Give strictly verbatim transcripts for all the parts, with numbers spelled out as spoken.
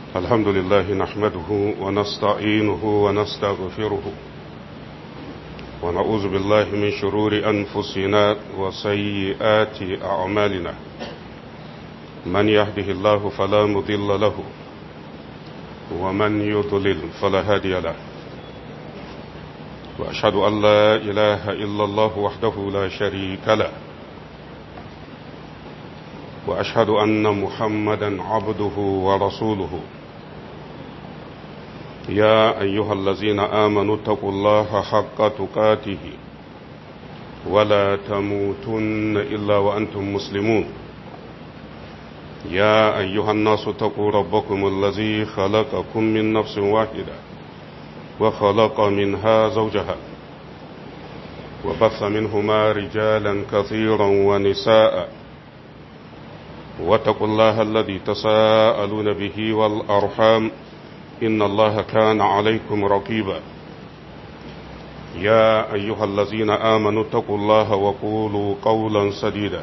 الحمد لله نحمده ونستعينه ونستغفره ونعوذ بالله من شرور أنفسنا وسيئات أعمالنا من يهده الله فلا مضل له ومن يضلل فلا هادي له وأشهد أن لا إله إلا الله وحده لا شريك له وأشهد أن محمدا عبده ورسوله يا أيها الذين آمنوا اتقوا الله حق تقاته ولا تموتن إلا وأنتم مسلمون يا أيها الناس اتقوا ربكم الذي خلقكم من نفس واحدة وخلق منها زوجها وبث منهما رجالا كثيرا ونساء واتقوا الله الذي تساءلون به والأرحام إن الله كان عليكم رقيبا يا أيها الذين آمنوا اتقوا الله وقولوا قولا سديدا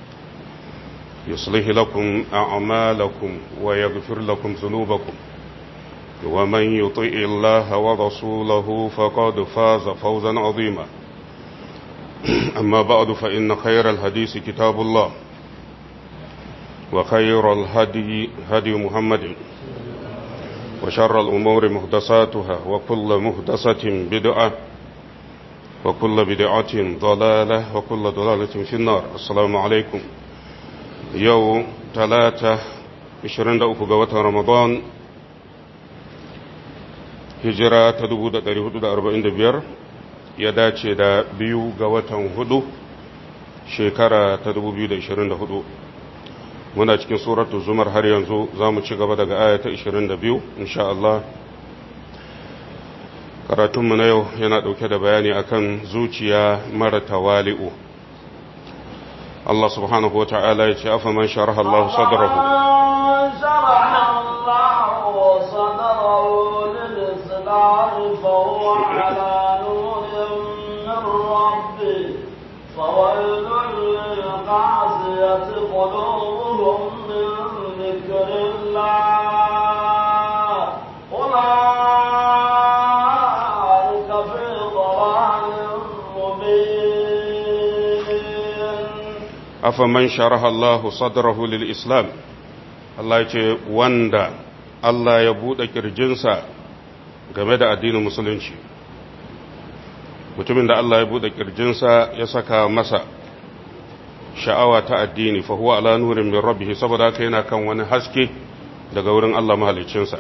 يصلح لكم أعمالكم ويغفر لكم ذنوبكم ومن يطع الله ورسوله فقد فاز فوزا عظيما أما بعد فإن خير الحديث كتاب الله وخير الهدي هدي محمد وشر الأمور محدثاتها وكل محدثة بدعة وكل بدعة ضلالة وكل ضلالة في النار. السلام عليكم. يوم ثلاثة عشرين دقيقة قوة رمضان هجرة تدبو دا داري هدو دا أربعين دبير يداتي دا بيو قوة هدو شكرة تدبو بيو دا عشرين دا هدو muna cikin suratul zumar har yanzu za mu ci gaba daga aya ta ishirin da biyu insha Allah. Karatunmu na yau yana ɗauke da bayani akan zuciya mara tawali'u. Allah subhanahu wa ta'ala ya ce afa man sharaha Allah sadrahu فويل للقاسية قلوبهم من ذكر الله أولئك في ضلال مبين. أفمن شرح الله صدره للإسلام الله يقول واندا الله يبود كرجنسا game da addinin musulunci, mutumin da Allah ya bude kirjinsa ya saka masa sha'awa ta addini fa huwa ala nurin min rabbih, saboda haka yana kan wani haske daga wurin Allah mahaliccinsa.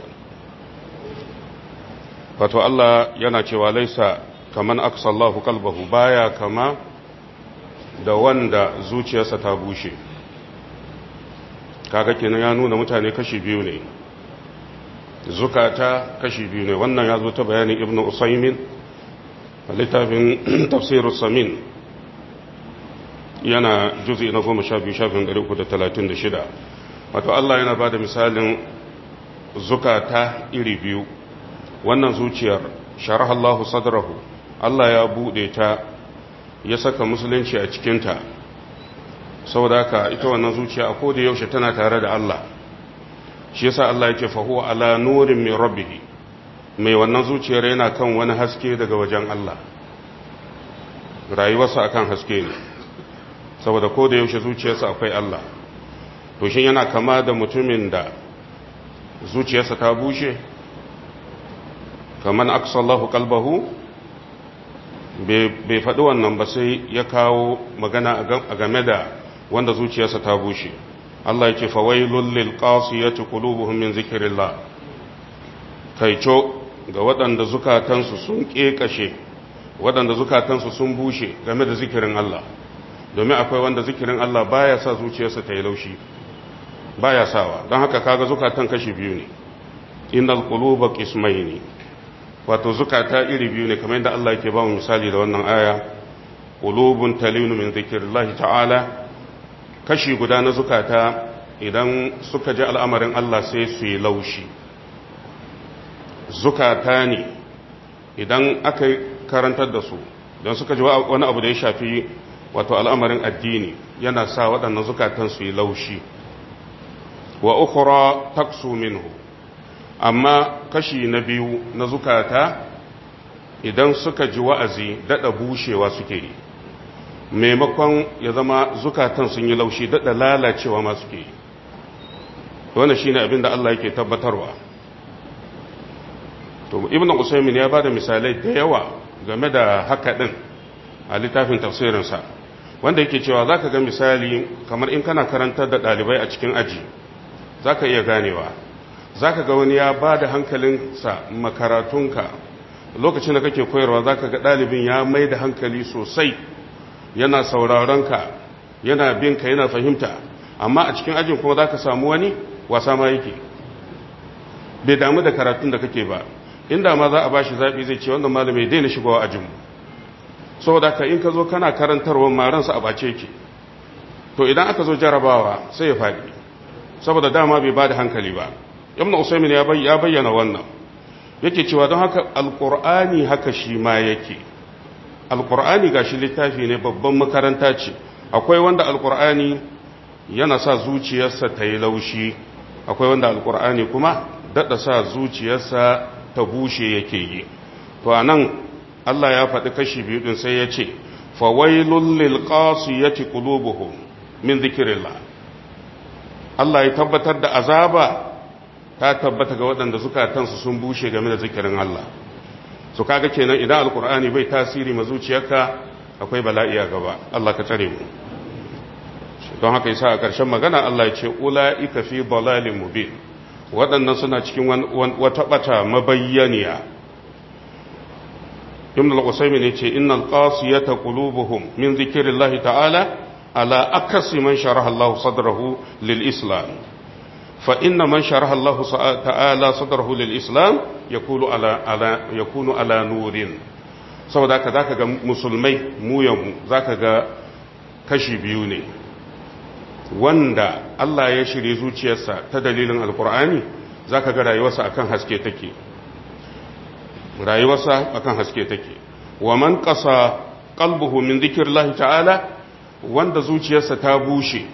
Wato Allah yana cewa laisa kaman aksallahu qalbahu, baya kama da wanda zuciyarsa ta bushe. Kaga kenan ya nuna mutane kashi biyu ne, zukata kashi biyu ne. Wannan ya zo ta bayanin Ibn Usaymin littafin tafsirus samin yana juzi na goma sha biyu shafin ɗari uku da talatin da shida. Wato Allah yana ba da misalin zukata iri biyu. Wannan zuciyar sharahallahu sadrahu, Allah ya buɗe ta ya saka musulunci a cikinta, saboda haka ita wannan zuciya a koda yaushe tana tare da Allah. Shi yasa Allah ya ce fa huwa ala nurin min rabbih, mai wannan zuciyar yana kan wani haske daga wajen Allah, rayuwarsa akan haske ne, saboda ko da yaushe zuciyarsa akwai Allah. To shin yana kama da mutumin da zuciyarsa ta bushe, kaman aksallahu qalbahu? bai faɗi wannan ba, sai ya kawo magana a game da wanda zuciyarsa ta bushe. Allah ya ce fawailul lil qasiyati qulubuhum min zikrillah, kaico ga waɗanda zukatansu sun ƙeƙashe, waɗanda zukatansu sun bushe game da zikirin Allah. Domin akwai wanda zikirin Allah baya sa zuciyarsa ta yi laushi, baya sawa. Don haka kaga zukatan kashi biyu ne, innal quluba qismayni, wato zukata iri biyu ne, kamar yadda Allah yake ba mu misali da wannan aya, qulubun talinu min zikrillahi ta'ala. Kashi guda na zukata idan suka ji al'amarin Allah sai su yi laushi. Zukata ne idan aka karantar da su, don suka ji wani abu da ya shafi wato al'amarin addini, yana sa waɗannan zukatan su yi laushi. wa ukhra taksu minhu, amma kashi na biyu na zukata idan suka ji wa'azi daɗa bushewa suke yi maimakon ya zama zukatan sun yi laushi daɗa lalacewa ma suke yi wannan shine abin da Allah yake tabbatarwa to ibn usaymin ya bada misalai da yawa game da haka din a littafin tafsirinsa wanda yake cewa zaka ga misali kamar in kana karantar da dalibai a cikin aji zaka iya ganewa zaka ga wani ya bada hankalinsa makaratunka lokacin da kake koyarwa zaka ga dalibin ya mai da hankali sosai yana sauraron ka yana bin ka yana fahimta amma a cikin ajin kuma zaka samu wani wasa ma yake bai damu da karatun da kake ba inda ma za a bashi zabi zai ce wannan malami daina shigowa ajin mu saboda ka in ka zo kana karantarwa maransa a bace yake to idan aka zo jarabawa sai ya faɗi saboda dama bai ba da hankali ba ibn usaymin ya bayyana wannan yake cewa don haka alqur'ani haka shi ma yake alqur'ani gashi littafi ne babban makaranta ce akwai wanda alqur'ani yana sa zuciyarsa ta yi laushi akwai wanda alqur'ani kuma dada sa zuciyarsa ta bushe yake yi to anan Allah ya faɗi kashi biyu din sai ya ce fawailul lil qasiyati qulubuhum min dhikrillah Allah ya tabbatar da azaba ta tabbata ga waɗanda zukatansu sun bushe game da zikirin Allah su kaga kenan idan alkur'ani bai tasiri ma zuciyarka akwai bala'i a gaba Allah ka tsare mu don haka yasa a ƙarshen magana Allah ya ce ulaika fi dalalin mubin waɗannan suna cikin wata bata mabayyaniya ibn al-usaymin yace innal qasiyata qulubuhum min dhikrillahi ta'ala ala akasi man sharaha Allah sadrahu lil islam fa inna man sharaha Allah ta'ala sadrahu lil islam yakunu ala ala yakunu ala nurin saboda haka zaka ga musulmai mu yamu zaka ga kashi biyu ne wanda Allah ya shirye zuciyarsa ta dalilin alqur'ani zaka ga rayuwarsa akan haske take rayuwarsa akan haske take wa man qasa qalbuhu min dhikrillahi ta'ala wanda zuciyarsa ta bushe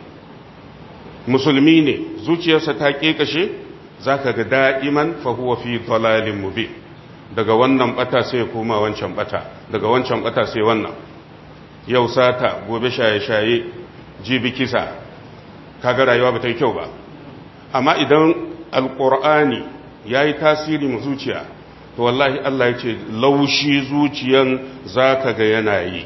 musulmi ne zuciyarsa ta kekashe zaka ga da'iman fa huwa fi dalalin mubin daga wannan bata sai koma wancan bata daga wancan bata sai wannan yau sata gobe shaye-shaye jibi kisa kaga rayuwa ba ta yi kyau ba amma idan alqur'ani yayi tasiri mu zuciya to wallahi Allah ya ce laushi zuciyan zaka ga yana yi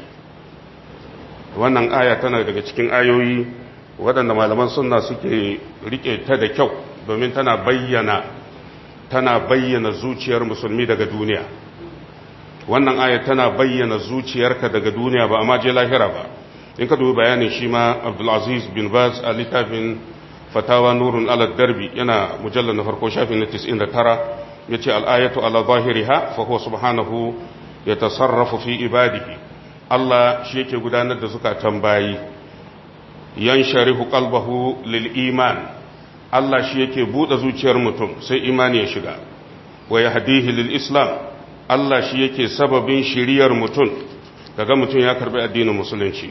wannan aya tana daga cikin ayoyi waɗanda malaman sunna suke rike ta da kyau domin tana bayyana tana bayyana zuciyar musulmi daga duniya wannan aya tana bayyana zuciyarka daga duniya ba amma je lahira ba in ka dubi bayanin shi ma Abdulaziz bin Baz a littafin fatawa nurun ala darbi yana mujallar na farko shafin na tis'in da tara yace al-ayatu ala zahiriha fa huwa subhanahu yatasarrafu fi ibadihi Allah shi yake gudanar da zukatan bayi yansharihu qalbahu lil iman Allah shi yake bude zuciyar mutum sai imani ya shiga wa yahdihi lil islam Allah shi yake sababin shiriyar mutum kaga mutum ya karbi addinin musulunci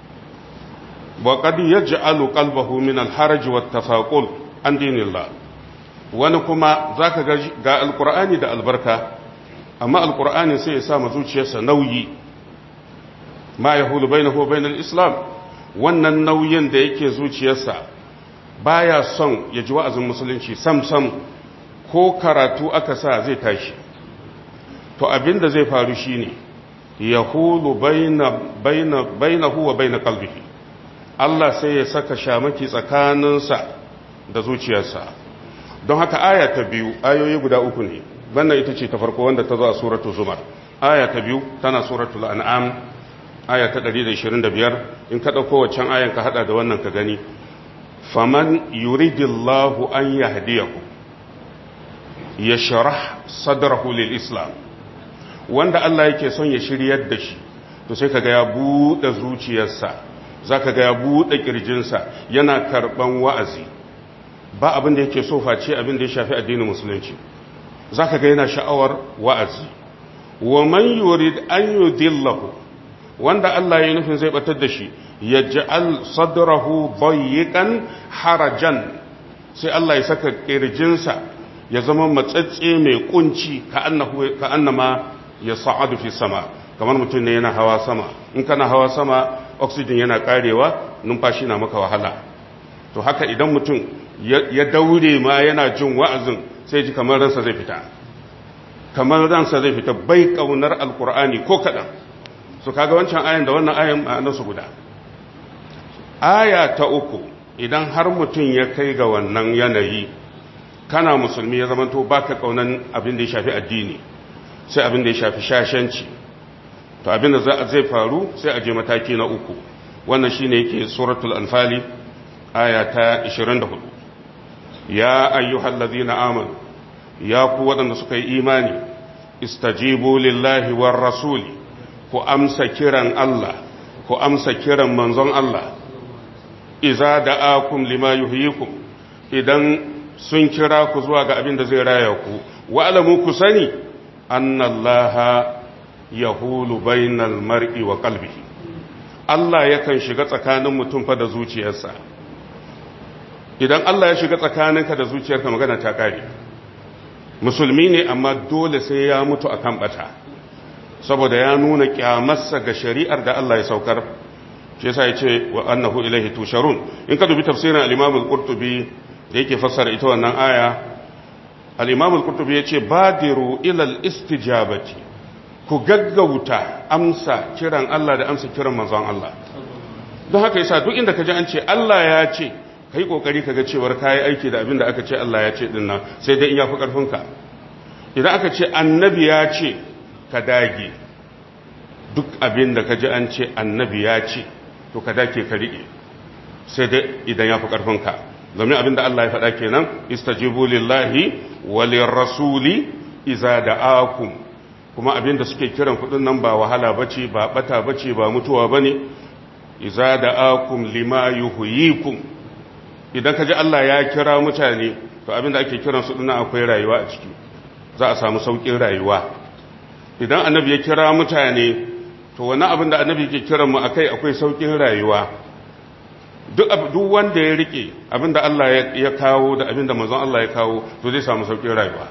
wa qad yaj'alu qalbahu min al-haraj wat tafaqul an dinillah wani kuma zaka ga ga alqur'ani da albarka amma alqur'ani sai ya sa ma zuciyarsa nauyi ma yahulu bainahu wa bainal islam wannan nauyin da yake zuciyarsa baya son ya ji wa'azin musulunci sam sam ko karatu aka sa zai tashi to abinda zai faru shine yahulu baina baina bainahu wa bain qalbihi Allah sai ya saka shamaki tsakaninsa da zuciyarsa don haka aya ta biyu ayoyi guda uku ne wannan ita ce ta farko wanda ta zo a suratul zumar aya ta biyu tana suratul an'am aya ta ɗari da ishirin da biyar in ka ɗauko waccan ayan ka haɗa da wannan ka gani faman yuridillahu an yahdiyahu yashrah sadrahu lil islam wanda Allah yake son ya shiryar da shi to sai kaga ya buɗe zuciyarsa zaka ga ya buɗe kirjinsa yana karban wa'azi ba abin da yake so face abin da ya shafi addinin musulunci zaka ga yana sha'awar wa'azi wa man yurid an yudillahu wanda Allah ya nufin zai batar da shi ya ja'al sadrahu dayyiqan harajan sai Allah ya saka kirjinsa ya zama matsatse mai kunci ka annahu ka annama ya sa'adu fi sama kamar mutum ne yana hawa sama in kana hawa sama oxygen yana karewa numfashi na maka wahala to haka idan mutum ya daure ma yana jin wa'azin sai ji kamar ransa zai fita kamar ransa zai fita bai kaunar alkur'ani ko kadan so kaga wancan ayan da wannan ayan ma'anarsu guda aya ta uku idan har mutum ya kai ga wannan yanayi kana musulmi ya zamanto baka kaunan abin da ya shafi addini sai abin da ya shafi shashanci to abin da zai faru sai a je mataki na uku wannan shine yake suratul anfali aya ta ishirin da hudu ya ayyuhallazina amanu ya ku wadanda suka yi imani istajibu lillahi war rasuli ku amsa kiran Allah ku amsa kiran manzon Allah iza da'akum lima yuhyikum idan sun kira ku zuwa ga abin da zai raya ku wa alamu ku sani annallaha yahulu bainal mar'i wa qalbihi Allah yakan shiga tsakanin mutum fa da zuciyarsa idan Allah ya shiga tsakaninka da zuciyarka magana ta kare musulmi ne amma dole sai ya mutu akan bata saboda ya nuna kyamarsa ga shari'ar da Allah ya saukar shi yasa yace wa annahu ilaihi tusharun in ka dubi tafsirin al-Imam al-Qurtubi da yake fassara ita wannan aya al-Imam al-Qurtubi yace badiru ila al-istijabati ku gaggauta amsa kiran Allah da amsa kiran manzon Allah don haka yasa duk inda kaji an ce Allah ya ce kai kokari kaga cewar kai aiki da abin da aka ce Allah ya ce din nan sai dai in yafi karfinka idan aka ce annabi ya ce ka dage duk abin da kaji an ce annabi ya ce to ka dake ka rike sai dai idan yafi karfinka domin abin da Allah ya faɗa kenan istajibu lillahi walir rasuli iza da'akum kuma abin da suke kiran kudin nan ba wahala bace ba bata bace ba mutuwa bane iza da'akum lima yuhyikum idan kaji Allah ya kira mutane to abin da ake kiran su dinnan akwai rayuwa a ciki za a samu saukin rayuwa idan annabi ya kira mutane to wani abin da annabi ke kiran mu akai akwai saukin rayuwa duk duk wanda ya rike abin da Allah ya kawo da abin da manzon Allah ya kawo to zai samu saukin rayuwa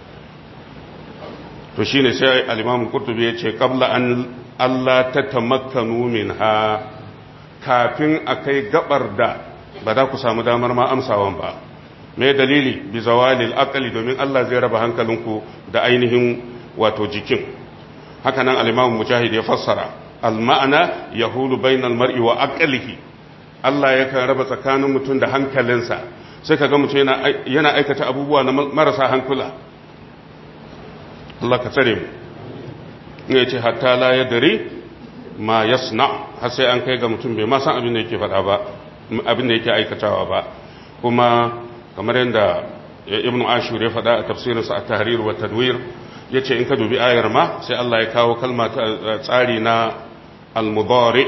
to shine sai al-Imam Qurtubi ya ce qabla an Allah tatamakkanu minha kafin akai gabar da ba za ku samu damar ma amsawan ba me dalili bi zawalil aqli domin Allah zai raba hankalinku da ainihin wato jikin haka nan al-Imam Mujahid ya fassara al-ma'ana yahulu bainal mar'i wa aqlihi Allah yakan raba tsakanin mutum da hankalinsa sai kaga mutum yana yana aikata abubuwa na marasa hankula Allah ka tsare mu ne ce hatta la yadri ma yasna har sai an kai ga mutum bai ma san abin da yake faɗa ba abin da yake aikatawa ba kuma kamar yadda Ibn Ashur ya faɗa a tafsirinsa a tahrir wa tadwir yace in ka dubi ayar ma sai Allah ya kawo kalma ta tsari na al-mudari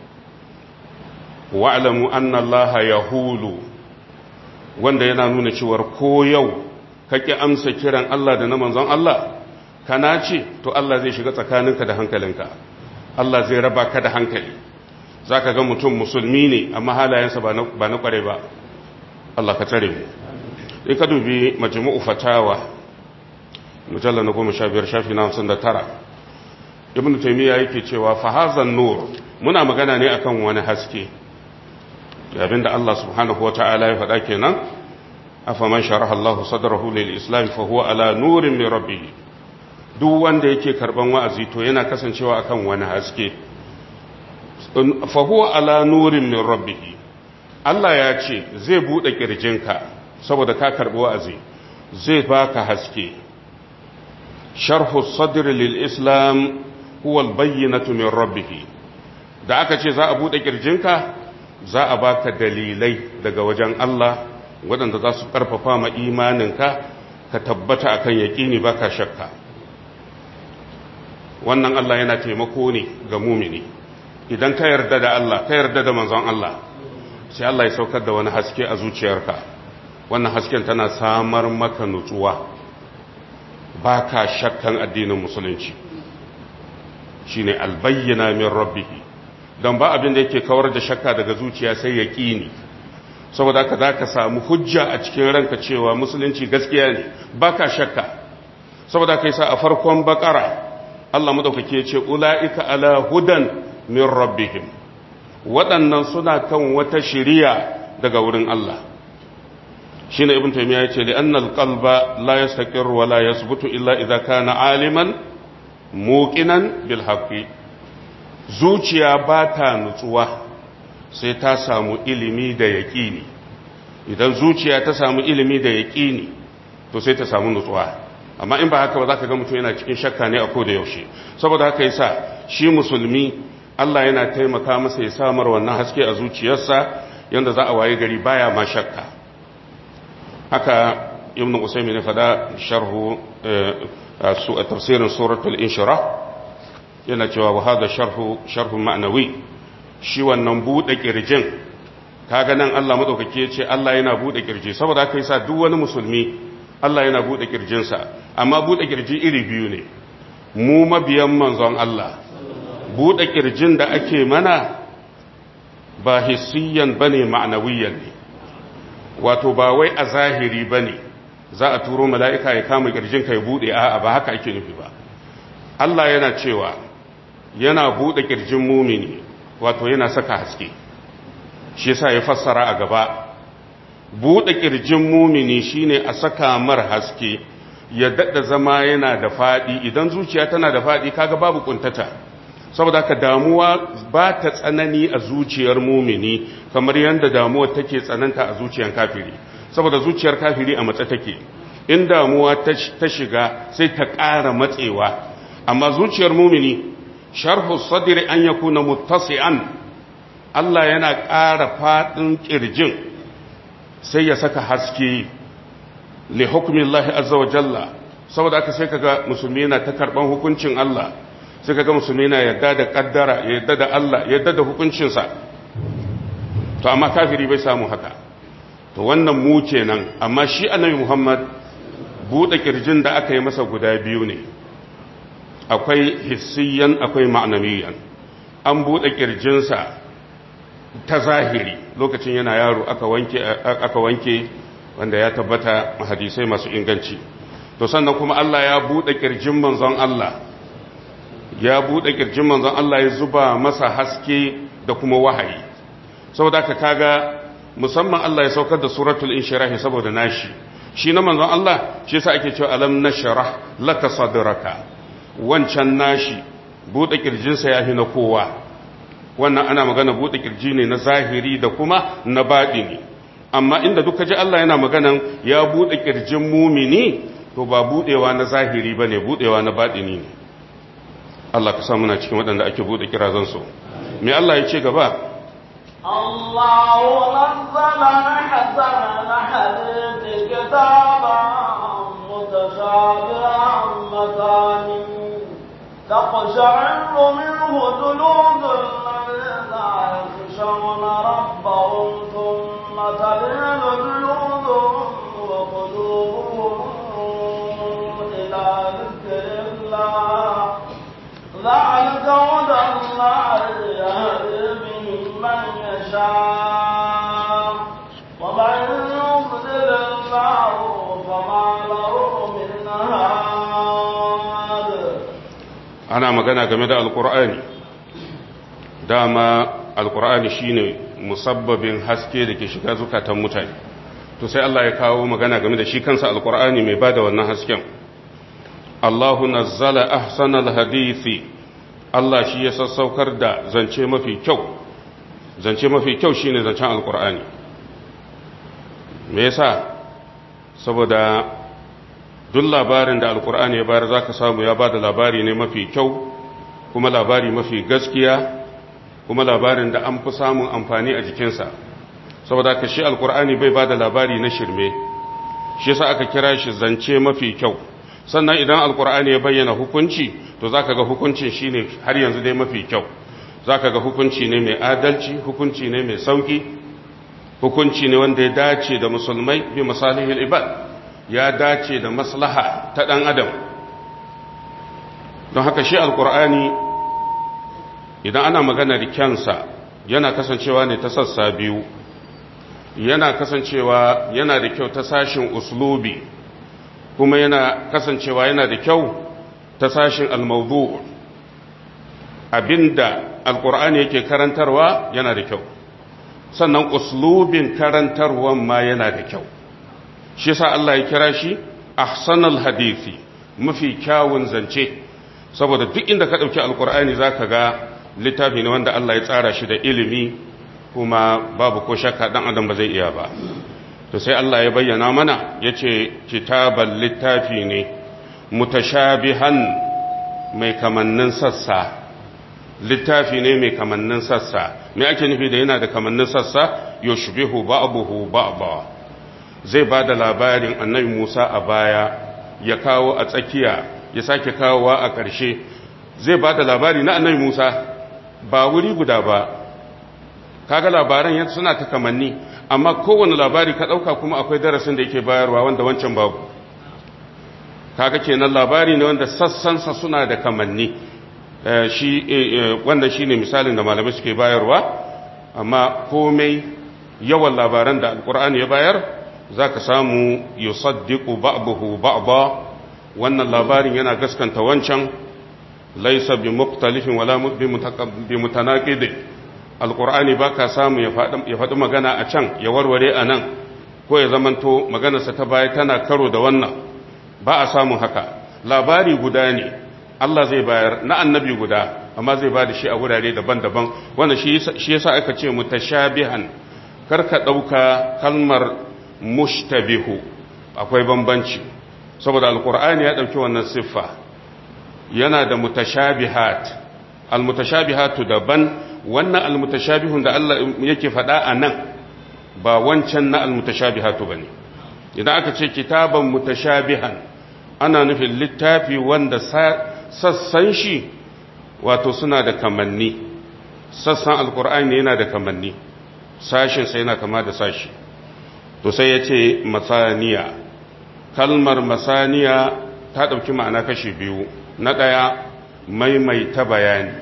wa'lamu anna Allah yahulu wanda yana nuna cewa ko yau kake amsa kiran Allah da na manzon Allah kana ce to Allah zai shiga tsakaninka da hankalinka Allah zai raba ka da hankali zaka ga mutum musulmi ne amma halayensa ba na ba na kware ba Allah ka tare mu in ka dubi majmu'u fatawa mujallal na goma sha biyar shafi na hamsin da tara ibnu taymiya yake cewa fa hazan nur muna magana ne akan wani haske abinda Allah subhanahu wataala ya faɗa kenan afaman sharaha Allah sadrahu lil islam fa huwa ala nurin min rabbih duk wanda yake karban wa'azi to yana kasancewa akan wani haske fa huwa ala nurin min rabbih Allah ya ce zai bude kirjinka saboda ka karbi wa'azi zai baka haske sharhu sadr lil islam huwa al bayyinatu min rabbih da aka ce za a bude kirjinka za a baka dalilai daga wajen Allah waɗanda za su ƙarfafa ma imaninka ka tabbata akan yaƙini baka shakka wannan Allah yana taimako ne ga mumini idan ka yarda da Allah ka yarda da manzon Allah sai Allah ya saukar da wani haske a zuciyarka wannan hasken tana samar maka nutsuwa baka shakkan addinin musulunci shine albayyana min rabbih don ba abin da yake kawar da shakka daga zuciya sai yaqini saboda haka za ka samu hujja a cikin ranka cewa musulunci gaskiya ne ba ka shakka. saboda haka yasa a farkon bakara Allah madaukake ya ce ula'ika ala hudan min rabbihim, waɗannan suna kan wata shiriya daga wurin Allah. shi ne ibn taymiya ya ce li'annal qalba la yastaqirru wa la yasbutu illa idza kana aliman muqinan bil haqqi. zuciya ba ta nutsuwa sai ta samu ilimi da yaqini. idan zuciya ta samu ilimi da yaqini to sai ta samu nutsuwa, amma in ba haka ba za ka ga mutum yana cikin shakka ne a koda yaushe. saboda haka yasa shi musulmi Allah yana taimaka masa ya samar wannan haske a zuciyarsa yanda za a waye gari baya ma shakka. haka ibn usaymin ya fada sharhu su tafsirin suratul inshirah yana cewa wa hada sharhu sharhu ma'nawi, shi wannan bude kirjin kaga nan Allah madaukake ya ce Allah yana bude kirji. saboda haka yasa duk wani musulmi Allah yana bude kirjinsa, amma bude kirji iri biyu ne. mu mabiyan manzon Allah bude kirjin da ake mana ba hissiyan bane ma'nawiyan ne, wato ba wai a zahiri bane za a turo mala'ika ya kama kirjin ka ya bude, a'a ba haka ake nufi ba. Allah yana cewa yana bude kirjin mumini, wato yana saka haske. shi yasa ya fassara a gaba buɗe ƙirjin mumini shine a saka mar haske ya daɗa zama yana da faɗi. idan zuciya tana da faɗi kaga babu kuntata, saboda ka damuwa ba ta tsanani a zuciyar mumini kamar yadda damuwa take tsananta a zuciyar kafiri, saboda zuciyar kafiri a matsa take. in damuwa ta shiga sai ta ƙara matsewa, amma zuciyar mumini sharhu sadri an yakuna muttasi'an, Allah yana ƙara faɗin ƙirjin sai ya saka haske li hukmillahi azza wa jalla. saboda aka sai kaga musulmi yana ta karban hukuncin Allah, sai kaga musulmi yana yadda da kaddara, yadda da Allah, yadda da hukuncinsa. to amma kafiri bai samu haka. to wannan mu kenan. amma shi annabi Muhammad bude kirjin da aka yi masa guda biyu ne, akwai hissiyan akwai ma'namiyan. an bude kirjinsa ta zahiri lokacin yana yaro aka wanke aka wanke wanda ya tabbata hadisai masu inganci. to sannan kuma Allah ya bude kirjin manzon Allah ya bude kirjin manzon Allah ya zuba masa haske da kuma wahayi. saboda ka kaga musamman Allah ya saukar da suratul inshirah saboda nashi, shi na manzon Allah shi yasa ake cewa alam nashrah laka sadraka. wancan nashi bude kirjinsa yafi na kowa. wannan ana magana bude kirji ne na zahiri da kuma na baɗini. amma inda duka ji Allah yana maganan ya bude kirjin mumini, to ba budewa na zahiri bane, budewa na baɗini ne. Allah ka sa muna cikin waɗanda ake bude kirazan su. me Allah ya ce gaba? Allahu nazzala ahsana al-hadith kitaban mutashabihan matani تقشعر منه جلود الذين يخشون ربهم ثم تلين جلودهم وقلوبهم إلى ذكر الله ذلك هدى الله يهدي به من يشاء ومن يضلل الله فما له من هاد. ana magana game da alkur'ani. dama alkur'ani shine musabbabin haske da ke shiga zukatan mutane, to sai Allah ya kawo magana game da shi kansa alkur'ani mai bada wannan hasken. Allahu nazzala ahsanal hadisi, Allah shi ya sassaukar da zance mafi kyau. zance mafi kyau shine zancen alkur'ani. me yasa? saboda duk labarin da alkur'ani ya bayar zaka samu ya bada labari ne mafi kyau, kuma labari mafi gaskiya, kuma labarin da an fi samun amfani a jikinsa. saboda ka shi alkur'ani bai bada labari na shirme, shi yasa aka kira shi zance mafi kyau. sannan idan alkur'ani ya bayyana hukunci, to zaka ga hukuncin shine har yanzu dai mafi kyau. zaka ga hukunci ne mai adalci, hukunci ne mai sauki, hukunci ne wanda ya dace da musulmai bi masalihil ibad, ya dace da maslaha ta ɗan adam. don haka shi alkur'ani idan ana maganar kyansa yana kasancewa ne ta sassa biyu. yana kasancewa yana da kyau ta sashin uslubi kuma yana kasancewa yana da kyau ta sashin al-mawdu' abinda alqur'ani yake karantarwa yana da kyau sannan uslubin karantarwan ma yana da kyau shi yasa Allah ya kira shi ahsanul hadisi mafi kyawun zance saboda duk inda ka dauki alqur'ani zaka ga littafi ne wanda Allah ya tsara shi da ilimi kuma babu ko shakka dan adam ba zai iya ba to sai Allah ya bayyana mana yace kitabal littafi ne mutashabihan mai kamannin sassa littafi ne mai kamannin sassa me ake nufi da yana da kamannin sassa yushbihu ba'dahu ba'da zai bada labarin annabi Musa a baya ya kawo a tsakiya ya sake kawowa a ƙarshe zai bada labari na annabi Musa ba wuri guda ba kaga labaran yadda suna ta kamanni amma kowane labari ka dauka kuma akwai darasin da yake bayarwa wanda wancan babu kaga kenan labari ne wanda sassansa suna da kamanni shi wanda shine misalin da malamai suke bayarwa amma komai yawan labaran da alkur'ani ya bayar zaka samu yusaddiqu ba'dahu ba'da wannan labarin yana gaskanta wancan laysa bi mukhtalifin wala bi mutanaqid alkur'ani baka samu ya faɗi ya faɗi magana a can ya warware a nan ko ya zamanto maganarsa ta baya tana karo da wannan ba a samun haka labari guda ne Allah zai bayar na annabi guda amma zai ba da shi a wurare daban-daban wanda shi yasa aka ce mutashabihan karka dauka kalmar mushtabihu akwai bambanci saboda alqur'ani ya dauki wannan siffa yana da mutashabihat almutashabihatu daban wannan almutashabihun da Allah yake faɗa a nan ba wancan na almutashabihatu bane idan aka ce kitaban mutashabihan ana nufin littafi wanda sassan shi wato suna da kamanni sassan alkur'ani yana da kamanni sashin sai yana kama da sashi to sai ya ce masaniya kalmar masaniya ta ɗauki ma'ana kashi biyu na ɗaya maimaita bayani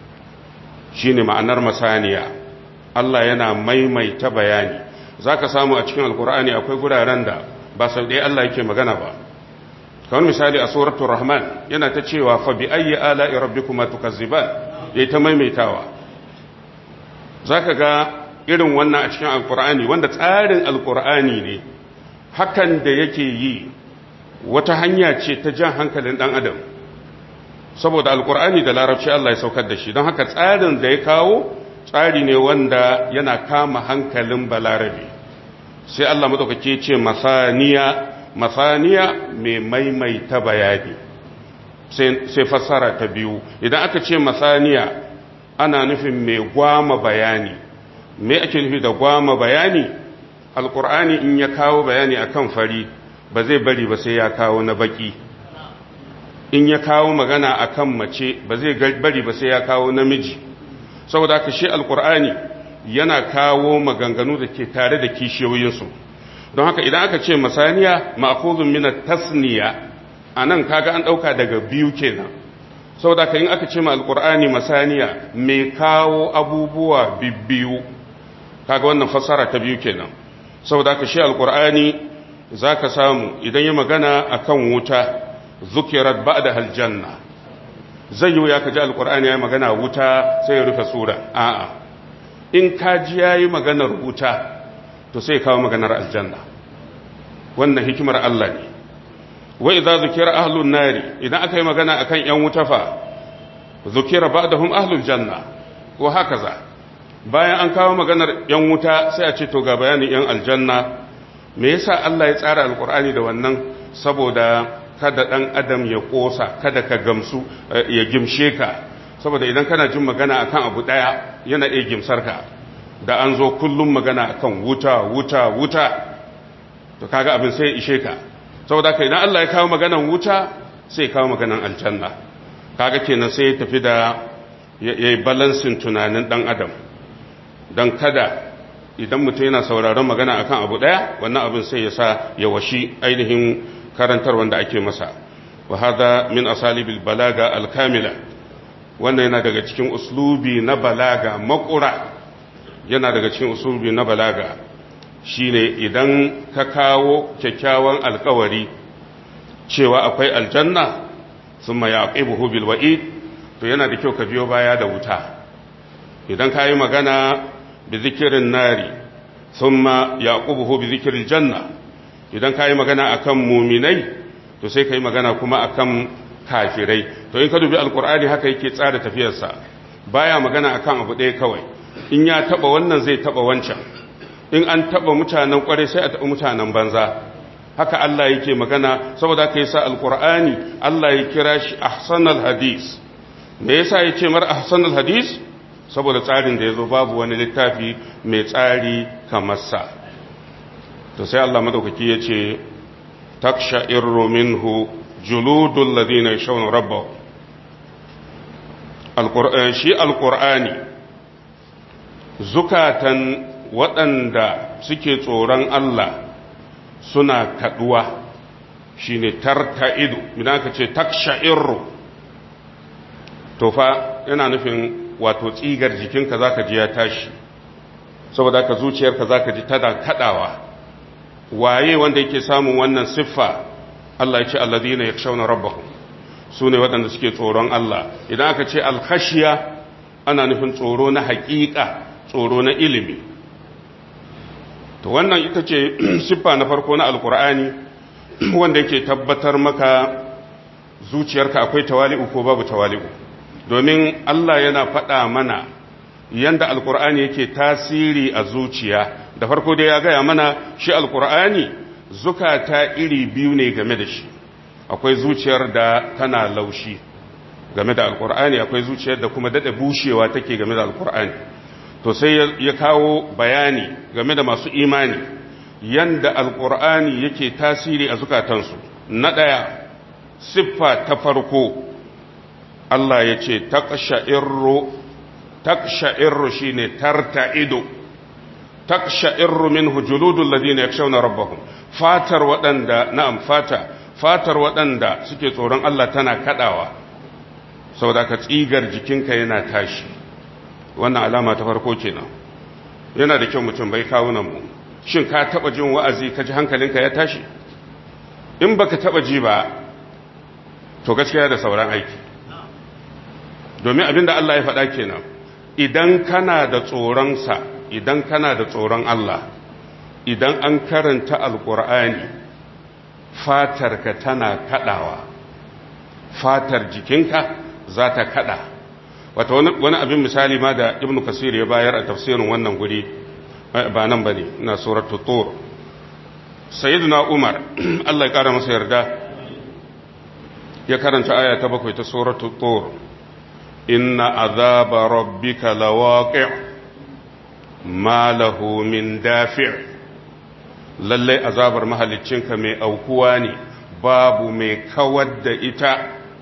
shine ma'anar masaniya Allah yana maimaita bayani zaka samu a cikin alkur'ani akwai guraren da ba sau ɗaya Allah yake magana ba kamar misali a suratul rahman yana ta cewa fa bi ayyi ala'i rabbikuma tukazziban yayi ta maimaitawa zaka ga irin wannan a cikin alqur'ani wanda tsarin alqur'ani ne hakan da yake yi wata hanya ce ta jan hankalin dan adam saboda alqur'ani da larabci Allah ya saukar da shi don haka tsarin da ya kawo tsari ne wanda yana kama hankalin balarabe sai Allah madaukake ce masaniya masaniya mai maimaita bayani sai fassara ta biyu idan aka ce masaniya ana nufin mai gwama bayani me ake nufi da gwama bayani alkur'ani in ya kawo bayani akan fari ba zai bari ba sai ya kawo na baki in ya kawo magana akan mace ba zai bari ba sai ya kawo namiji saboda haka shi alkur'ani yana kawo maganganu da ke tare da kishiyoyinsu don haka idan aka ce masaniya ma'khuzun min at-tasniya anan kaga an dauka daga biyu kenan saboda haka in aka ce ma alqur'ani masaniya mai kawo abubuwa bibbiyu kaga wannan fasara ta biyu kenan saboda haka shi alqur'ani zaka samu idan ya magana akan wuta zukirat ba'da aljanna zai yi ya kaji alqur'ani ya magana wuta sai ya rufe sura a'a in kaji yayi maganar wuta to sai kawo maganar aljanna wannan hikimar Allah ne wa idza zukira ahlun nari idan aka yi magana akan yan wuta fa zukira ba'dahum ahlul janna ko hakaza bayan an kawo maganar yan wuta sai a ce to ga bayanin yan aljanna me yasa Allah ya tsara alqur'ani da wannan saboda kada dan adam ya kosa kada ka gamsu ya gimshe ka saboda idan kana jin magana akan abu daya yana iya gimsar ka da an zo kullum magana akan wuta wuta wuta to kaga abin sai ishe ka saboda kai idan Allah ya kawo maganan wuta sai ya kawo maganan aljanna kaga kenan sai ya tafi da yayi balancing tunanin dan adam dan kada idan mutum yana sauraron magana akan abu daya wannan abin sai ya sa ya washi ainihin karantar wanda ake masa wa hada min asalibil balaga alkamila wannan yana daga cikin uslubi na balaga makura yana daga cikin usulubi na balaga shine idan ka kawo kyakkyawan alkawari cewa akwai aljanna thumma yaqibuhu bil wa'id to yana da kyau ka biyo baya da wuta idan ka yi magana bi zikirin nari thumma yaqubuhu bi zikril janna idan ka yi magana akan muminai to sai ka yi magana kuma akan kafirai to in ka dubi alkur'ani haka yake tsara tafiyarsa baya magana akan abu ɗaya kawai in ya taba wannan zai taba wancan in an taba mutanen kware sai a taba mutanen banza haka Allah yake magana saboda haka yasa alkur'ani Allah ya kira shi ahsanul hadis me yasa yace mar ahsanul hadis saboda tsarin da yazo babu wani littafi mai tsari kamar sa to sai Allah madaukaki yace taksha'irru minhu juludul ladina yashawna rabbahum alqur'an shi alqur'ani zukatan waɗanda suke tsoron Allah suna kaduwa shine tarta'idu idan ka ce taksha'irru to fa yana nufin wato tsigar jikinka zaka ji ya tashi saboda ka zuciyarka zaka ji tana kadawa waye wanda yake samun wannan siffa Allah ya ce alladhina yakshawna rabbahum sune waɗanda suke tsoron Allah idan aka ce alkhashiya ana nufin tsoro na haƙiƙa tsoro na ilimi to wannan ita ce siffa na farko na alkur'ani wanda yake tabbatar maka zuciyarka akwai tawali'u ko babu tawali'u domin Allah yana faɗa mana yanda alkur'ani yake tasiri a zuciya da farko dai ya gaya mana shi alkur'ani zukata iri biyu ne game da shi akwai zuciyar da tana laushi game da alkur'ani akwai zuciyar da kuma dade bushewa take game da alkur'ani to sai ya kawo bayani game da masu imani yanda alkur'ani yake tasiri a zukatansu na daya siffa ta farko Allah ya ce taqsha'irru taqsha'irru shine tarta'idu taqsha'irru minhu juludul ladina yakshawna rabbahum fatar wadanda na'am fata fatar wadanda suke tsoron Allah tana kadawa saboda ka tsigar jikinka yana tashi wannan alama ta farko kenan yana da kyau mutum bai kawo nan mu shin ka taba jin wa'azi ka ji hankalinka ya tashi in baka taba ji ba to gaskiya da sauran aiki domin abinda Allah ya faɗa kenan idan kana da tsoron sa idan kana da tsoron Allah idan an karanta alqur'ani fatarka tana kadawa fatar jikinka za ta kada wata wani abin misali ma da ibn kasir ya bayar a tafsirin wannan guri ba nan bane ina suratul tur sayyidina umar Allah ya kara masa yarda ya karanta aya ta bakwai ta suratul tur inna azaba rabbika lawaqi' ma lahu min dafi' lalle azabar mahaliccinka mai aukuwa ne babu mai kawar da ita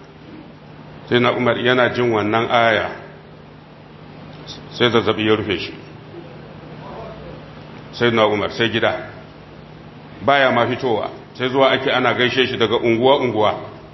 sai na umar yana jin wannan aya sai zazzabi ya rufe shi sai na umar sai gida baya ma fitowa sai zuwa ake ana gaishe shi daga unguwa-unguwa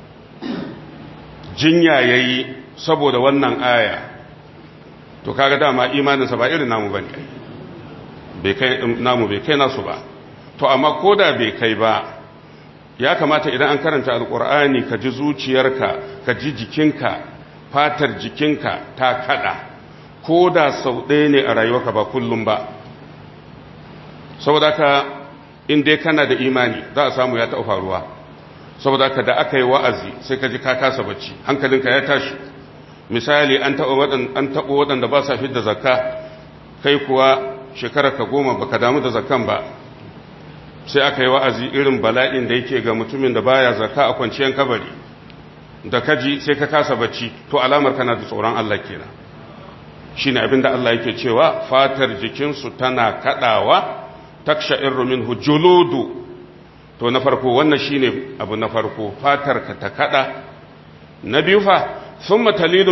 jinya ya yi saboda wannan aya to kaga dama imaninsa ba irin namu bane namu bai kai nasu ba to amma koda bai kai ba ya kamata idan an karanta alkur'ani ka ji zuciyarka ka ji jikinka fatar jikinka ta kada ko da sau ɗaya ne a rayuwarka ba kullum ba saboda ka in dai kana da imani za a samu ya taɓa faruwa saboda ka da aka yi wa'azi sai ka ji ka kasa bacci hankalinka ya tashi misali an taɓa waɗanda ba sa fidda zakka kai kuwa shekarar ka goma baka damu da zakkan ba sai aka yi wa'azi irin bala'in da yake ga mutumin da baya zaka a kwanciyar kabari da kaji sai ka kasa bacci to alamar kana da tsoron Allah kenan shine abinda Allah yake cewa fatar jikinsu tana kadawa taksha'irru minhu juludu to na farko wannan shine abu na farko fatar ka ta kada na biyu fa thumma talidu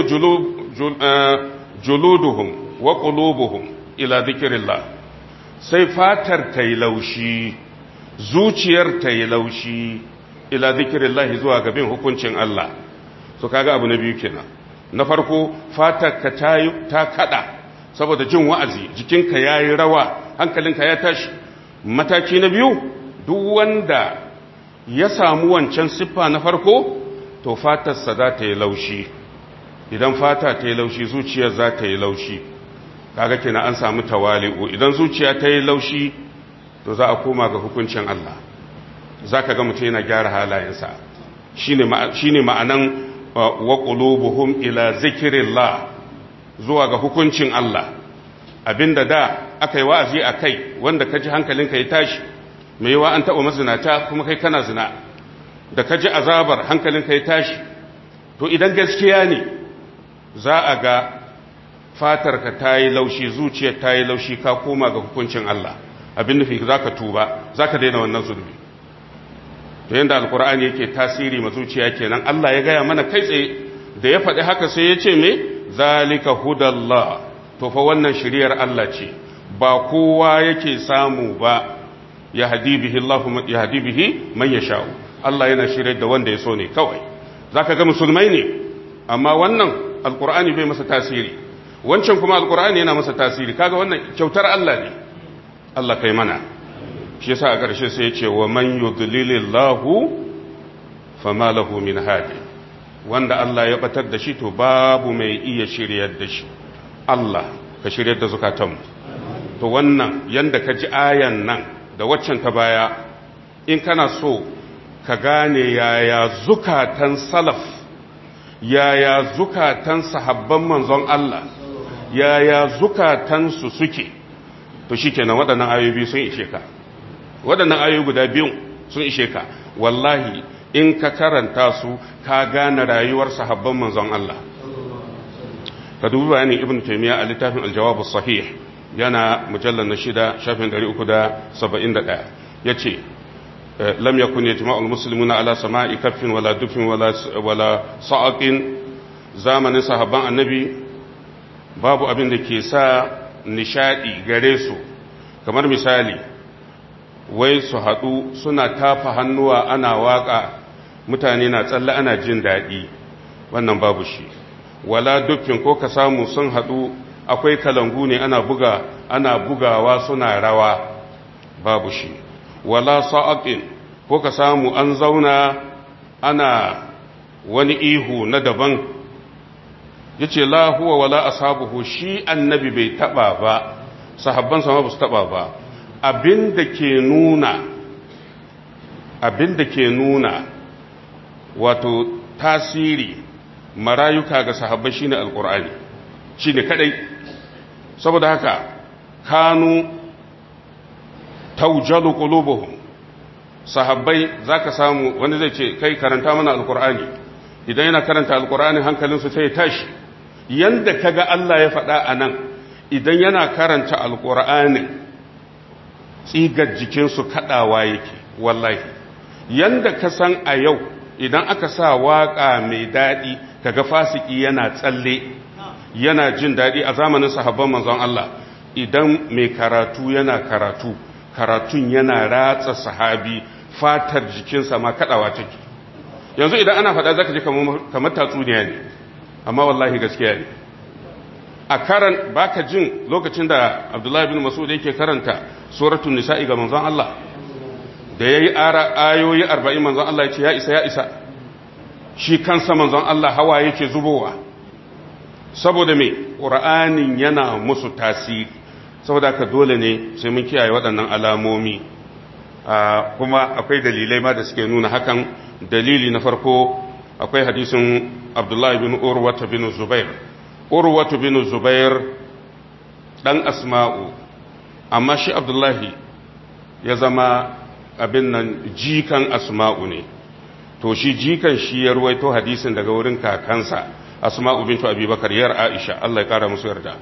juluduhum wa qulubuhum ila dhikrillah sai fatar ta yi laushi zuciyar ta yi laushi ila zikirillahi zuwa gabin hukuncin Allah so kaga abu na biyu kenan na farko fatarka ta ta kada saboda jin wa'azi jikinka yayi rawa hankalinka ya tashi mataki na biyu duk wanda ya samu wancan siffa na farko to fatarsa za ta yi laushi idan fata ta yi laushi zuciyar za ta yi laushi kaga kenan an samu tawali'u idan zuciya ta yi laushi to za a koma ga hukuncin Allah za ka ga mutum yana gyara halayensa shine ma'anan wa qulubuhum ila zikrillah zuwa ga hukuncin Allah abinda da aka yi wa'azi a kai wanda ka ji hankalinka ya tashi mai yawa an taɓa mazinata kuma kai kana zina da ka ji azabar hankalinka ya tashi to idan gaskiya ne za a ga fatarka ta yi laushi zuciyar ta yi laushi ka koma ga hukuncin Allah abin nufi za ka tuba za ka daina wannan zulmi to yadda alkur'ani yake tasiri ma zuciya kenan Allah ya gaya mana kai tsaye da ya faɗi haka sai ya ce me zalika hudallah to fa wannan shiriyar Allah ce ba kowa yake samu ba ya hadi bihi Allah ya hadi bihi man yasha'u Allah yana shirye da wanda ya so ne kawai zaka ga musulmai ne amma wannan alkur'ani bai masa tasiri wancan kuma alkur'ani yana masa tasiri kaga wannan kyautar Allah ne Allah kai mana shi yasa a ƙarshe sai ya ce wa man yudlilillahu fama lahu min hadi wanda Allah ya batar da shi to babu mai iya shiryar da shi Allah ka shiryar da zukatanmu to wannan yanda ka ji ayan nan da waccan ta baya in kana so ka gane yaya zukatan salaf yaya zukatan sahabban manzon Allah yaya zukatansu suke to shikenan waɗannan ayoyi sun ishe ka waɗannan ayoyi guda biyu sun ishe ka wallahi in ka karanta su ka gane rayuwar sahabban manzon Allah ka dubi bayanin ibn taymiya a littafin al-jawab as-sahih yana mujallal na shida shafin ɗari uku da saba'in da ɗaya yace lam yakun yajma'u al-muslimuna ala sama'i kaffin wala dufin wala wala sa'aqin zamanin sahabban annabi babu abin da ke sa nishadi gare su kamar misali wai su haɗu suna tafa hannuwa ana waka mutane na tsalle ana jin daɗi wannan babu shi wala dukkin ko ka samu sun haɗu akwai kalangu ne ana buga ana bugawa suna rawa babu shi wala sa'aqin ko ka samu an zauna ana wani ihu na daban yace la huwa wala ashabuhu shi annabi bai taba ba sahabban sa ba su taba ba abinda ke nuna abinda ke nuna wato tasiri marayuka ga sahabbai shine alqur'ani shine kadai saboda haka kanu tawjalu qulubuhum sahabbai zaka samu wani zai ce kai karanta mana alqur'ani idan yana karanta alqur'ani hankalinsu sai ya tashi yanda kaga Allah ya faɗa anan idan yana karanta alqur'ani tsigar jikinsu kadawa yake wallahi yanda ka san a yau idan aka sa waka mai dadi kaga fasiki yana tsalle yana jin dadi a zamanin sahabban manzon Allah idan mai karatu yana karatu karatun yana ratsa sahabi fatar jikinsa ma kadawa take yanzu idan ana faɗa zaka ji kamar tatsuniya ne amma wallahi gaskiya ne a karan baka jin lokacin da Abdullahi bin Mas'ud yake karanta suratul nisa'i ga manzon Allah da yayi ara ayoyi arba'in manzon Allah ya ce ya isa ya isa shi kansa manzon Allah hawa yake zubowa saboda me qur'anin yana musu tasiri saboda ka dole ne sai mun kiyaye waɗannan alamomi kuma akwai dalilai ma da suke nuna hakan dalili na farko akwai hadisin Abdullahi bin Urwata bin Zubair Urwata bin Zubair dan Asma'u amma shi Abdullahi ya zama abin nan jikan Asma'u ne to shi jikan shi ya ruwaito hadisin daga wurin kakansa Asma'u bintu Abi Bakar yar Aisha Allah ya kara musu yarda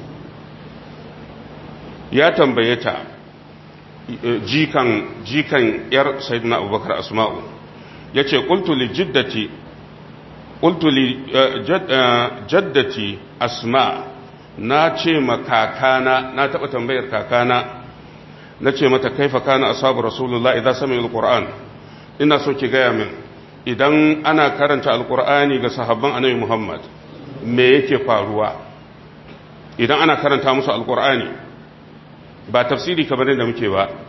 ya tambaye ta jikan jikan yar Sayyidina Abubakar Asma'u yace qultu li jiddati qultu li jaddati Asma na ce ma kakana na taba tambayar kakana nace mata kaifa kana ashabu rasulullah idan sami'u alquran ina so ki gaya min idan ana karanta alqur'ani ga sahabban annabi Muhammad me yake faruwa idan ana karanta musu alqur'ani ba tafsiri kamar da muke ba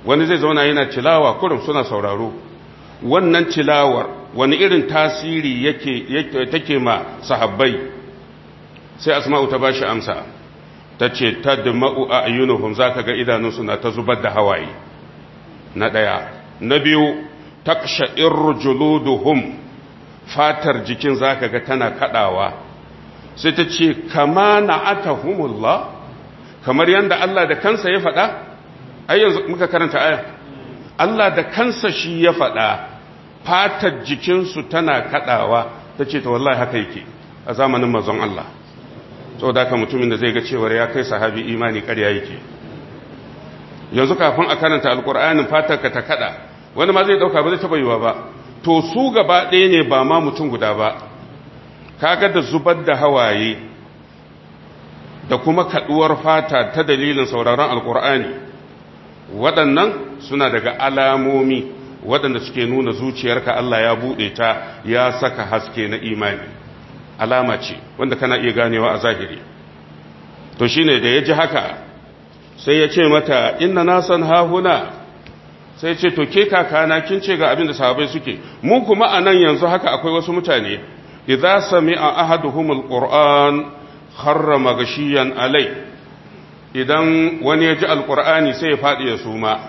wani zai zauna yana tilawa kurum suna sauraro wannan tilawar wani irin tasiri yake take ma sahabbai sai asma'u ta bashi amsa ta ce tadma'u a'yunuhum zaka ga idanunsu na ta zubar da hawaye na daya na biyu taqsha'ir juluduhum fatar jikin zaka ga tana kadawa sai ta ce kama na'atahumullah kamar yanda Allah da kansa ya faɗa ai yanzu muka karanta aya Allah da kansa shi ya faɗa fatar jikinsu tana kadawa tace to wallahi haka yake a zamanin manzon Allah saboda haka mutumin da zai ga cewa ya kai sahabi imani ƙarya yake yanzu kafin a karanta alkur'anin fatar ka ta kada wani ma zai dauka ba zai taba yiwa ba to su gaba ɗaya ne ba ma mutum guda ba kaga da zubar da hawaye da kuma kaduwar fata ta dalilin sauraron alkur'ani waɗannan suna daga alamomi waɗanda suke nuna zuciyarka Allah ya buɗe ta ya saka haske na imani alama ce wanda kana iya ganewa a zahiri to shine da ya ji haka sai ya ce mata inna nasan hahuna sai ya ce to ke kakana kin ce ga abin da sahabbai suke mu kuma a nan yanzu haka akwai wasu mutane idza sami'a ahaduhumul qur'an kharra maghshiyan alai idan wani ya ji alqur'ani sai ya fadi ya suma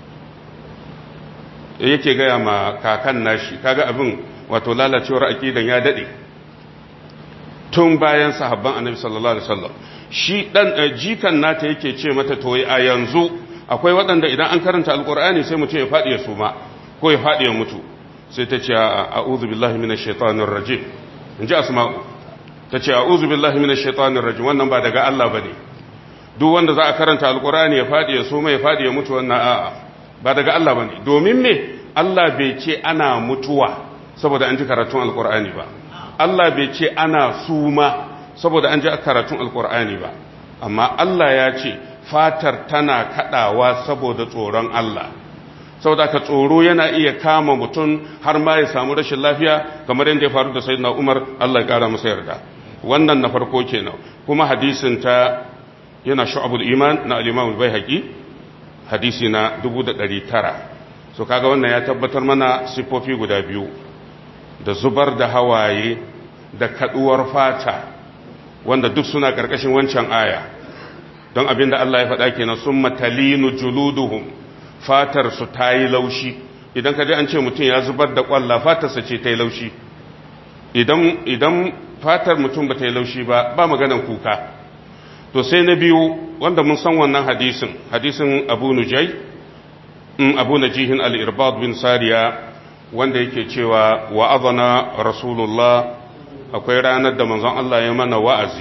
yake gaya ma kakan nashi kaga abin wato lalacewar akidan ya dade tun bayan sahabban annabi sallallahu alaihi wasallam shi dan jikan nata yake ce mata to a yanzu akwai waɗanda idan an karanta alqur'ani sai mutum ya fadi ya suma ko ya fadi ya mutu sai ta ce a'udhu billahi minash shaitanir rajim inji asma'u ta ce a'udhu billahi minash shaitanir rajim wannan ba daga Allah bane duk wanda za a karanta alqur'ani ya fadi ya suma ya fadi ya mutu wannan a'a ba daga Allah bane domin me Allah bai ce ana mutuwa saboda an ji karatun alqur'ani ba Allah bai ce ana suma saboda an ji karatun alkur'ani ba amma Allah ya ce fatar tana kadawa saboda tsoron Allah saboda ka tsoro yana iya kama mutum har ma ya samu rashin lafiya kamar yadda ya faru da sayyidina Umar Allah ya kara masa yarda wannan na farko kenan kuma hadisin ta yana shu'abul iman na al-Imam al-Baihaqi hadisi na dubu da ɗari tara so kaga wannan ya tabbatar mana sifofi guda biyu da zubar da hawaye da kaduwar fata wanda duk suna karkashin wancan aya don abinda Allah ya faɗa kenan summa talinu juluduhum fatar su tayi laushi idan kaje an ce mutum ya zubar da kwalla fatar sa ce tayi laushi idan idan fatar mutum ba tayi laushi ba ba maganan kuka to sai na biyu wanda mun san wannan hadisin hadisin Abu Nujay Abu Najihin al-Irbad bin Sariya wanda yake cewa wa'azana rasulullah akwai ranar da manzon Allah ya mana wa'azi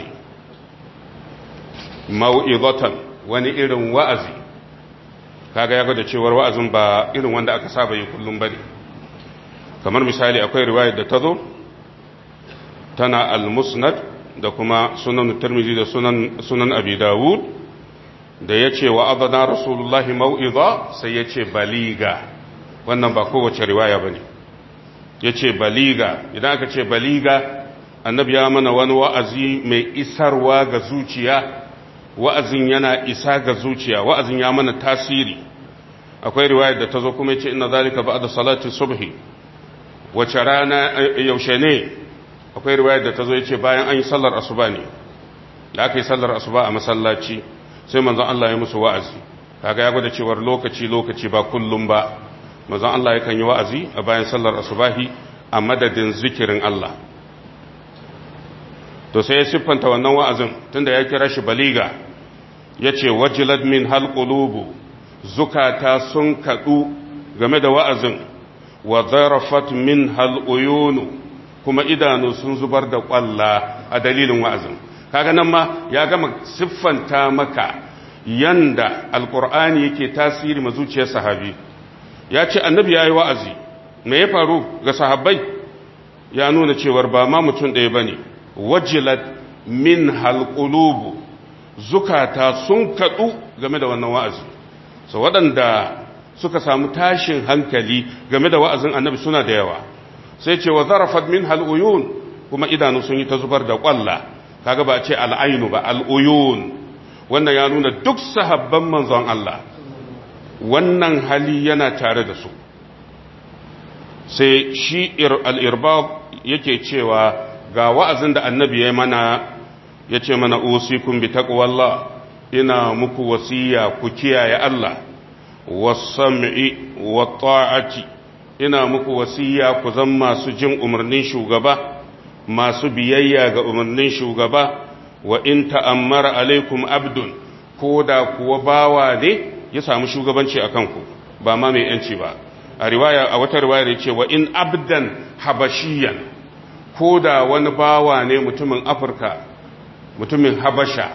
mau'izatan wani irin wa'azi kaga ya gwada cewar wa'azin ba irin wanda aka saba yi kullum bane kamar misali akwai riwayar da ta zo tana al-musnad da kuma sunan tirmidhi da sunan sunan abi dawud da yace wa'azana rasulullahi mau'iza sai yace baliga wannan ba kowace riwaya bane yace baliga idan aka ce baliga annabi ya mana wani wa'azi mai isarwa ga zuciya wa'azin yana isa ga zuciya wa'azin ya mana tasiri akwai riwayar da tazo kuma yace inna zalika ba'da salati subhi wace rana yaushe ne akwai riwayar da tazo yace bayan an yi sallar asuba ne da aka yi sallar asuba a masallaci sai manzon Allah ya musu wa'azi kaga ya gwada cewa lokaci lokaci ba kullum ba manzon Allah yakan yi wa'azi a bayan sallar asubahi a madadin zikirin Allah to sai ya siffanta wannan wa'azin tunda ya kira shi baliga yace wajilad min halqulubu zukata sun kadu game da wa'azin wa zarafat min haluyunu kuma idanu sun zubar da kwalla a dalilin wa'azin kaga nan ma ya gama siffanta maka yanda alqur'ani yake tasiri ma zuciyar sahabi ya ce annabi yayi wa'azi me ya faru ga sahabbai ya nuna cewar ba ma mutum ɗaya bane wajilat min halqulubu zukata sun kadu game da wannan wa'azi so waɗanda suka samu tashin hankali game da wa'azin annabi suna da yawa sai ce wa zarafat min haluyun kuma idanu sun yi ta zubar da kwalla kaga ba ce al'ainu ba al'uyun wannan ya nuna duk sahabban manzon Allah wannan hali yana tare da su. Sai shi al-irbab yake cewa ga wa'azin da annabi ya mana, ya ce mana usikum bi taqwallah, ina muku wasiya ku kiyaye Allah, was-sam'i wat-ta'ati, ina muku wasiya ku zama masu jin umarnin shugaba, masu biyayya ga umarnin shugaba. Wa in ta'ammara alaikum abdun, ko da kuwa bawa ne ya samu shugabanci a kanku, ba ma mai yanci ba. A riwaya, a wata riwaya ya ce wa in abdan habashiyan, ko da wani bawa ne mutumin Afirka, mutumin Habasha,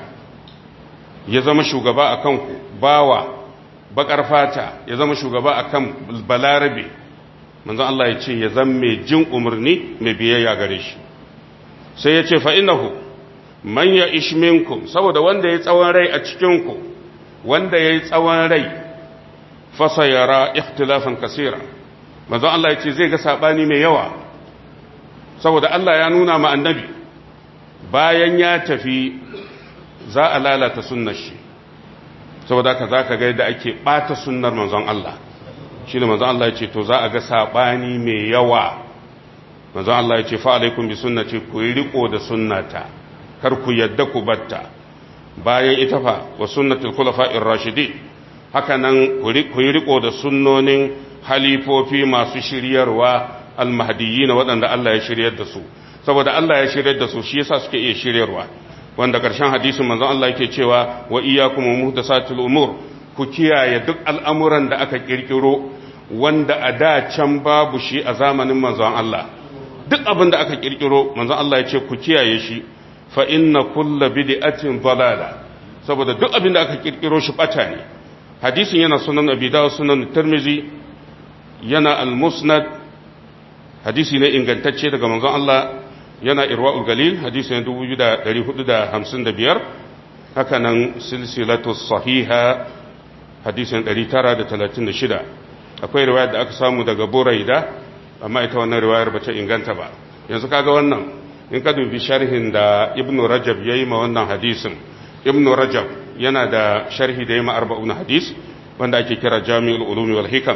ya zama shugaba a kanku, bawa bakar fata ya zama shugaba a kan balarabe, manzon Allah ya ce ya zama mai jin umarni mai biyayya gare shi. Sai ya ce fa'inahu man ya ishminku, saboda wanda ya tsawon rai a cikinku, wanda ya yi tsawon rai fasa yara ikhtilafan kasira, manzon Allah ya ce zai ga saɓani mai yawa, saboda Allah ya nuna ma annabi bayan ya tafi za a lalata sunnar shi, saboda ka za ka ga yadda ake ɓata sunnar manzon Allah. Shi ne manzon Allah ya ce to za a ga saɓani mai yawa. Manzon Allah ya ce fa alaikum bi sunnati, ku yi riko da sunnata, kar ku yadda ku batta. Bayan ita fa wa sunnatul khulafa'ir rashidin, haka nan ku yi riko da sunnonin halifofi masu shiryarwa almahdiyyin, waɗanda Allah ya shiryar da su, saboda Allah ya shiryar da su shi yasa suke iya shiryarwa. Wanda ƙarshen hadisin manzon Allah yake cewa wa iyyakum muhdathatil umur, ku kiyaye duk al'amuran da aka kirkiro wanda a da can babu shi a zamanin manzon Allah. Duk abin da aka kirkiro manzon Allah ya ce ku kiyaye shi, fa inna kulla bid'atin dalala, saboda duk abin da aka kirkiro shi bata ne. Hadisin yana sunan Abi Dawud, sunan Tirmidhi, yana al-Musnad, hadisi ne ingantacce daga manzon Allah, yana Irwaul Galil, hadisi ne dubu biyu da ɗari hudu da hamsin da biyar, haka nan silsilatu sahiha, hadisi ne ɗari tara da talatin da shida. Akwai riwayar da aka samu daga Buraida, amma ita wannan riwayar ba ta inganta ba. Yanzu kaga wannan, in ka dubi sharhin da Ibn Rajab yayi ma wannan hadisin, Ibn Rajab yana da sharhi da yayi ma arba'un hadis wanda ake kira Jami'ul Ulumi wal Hikam,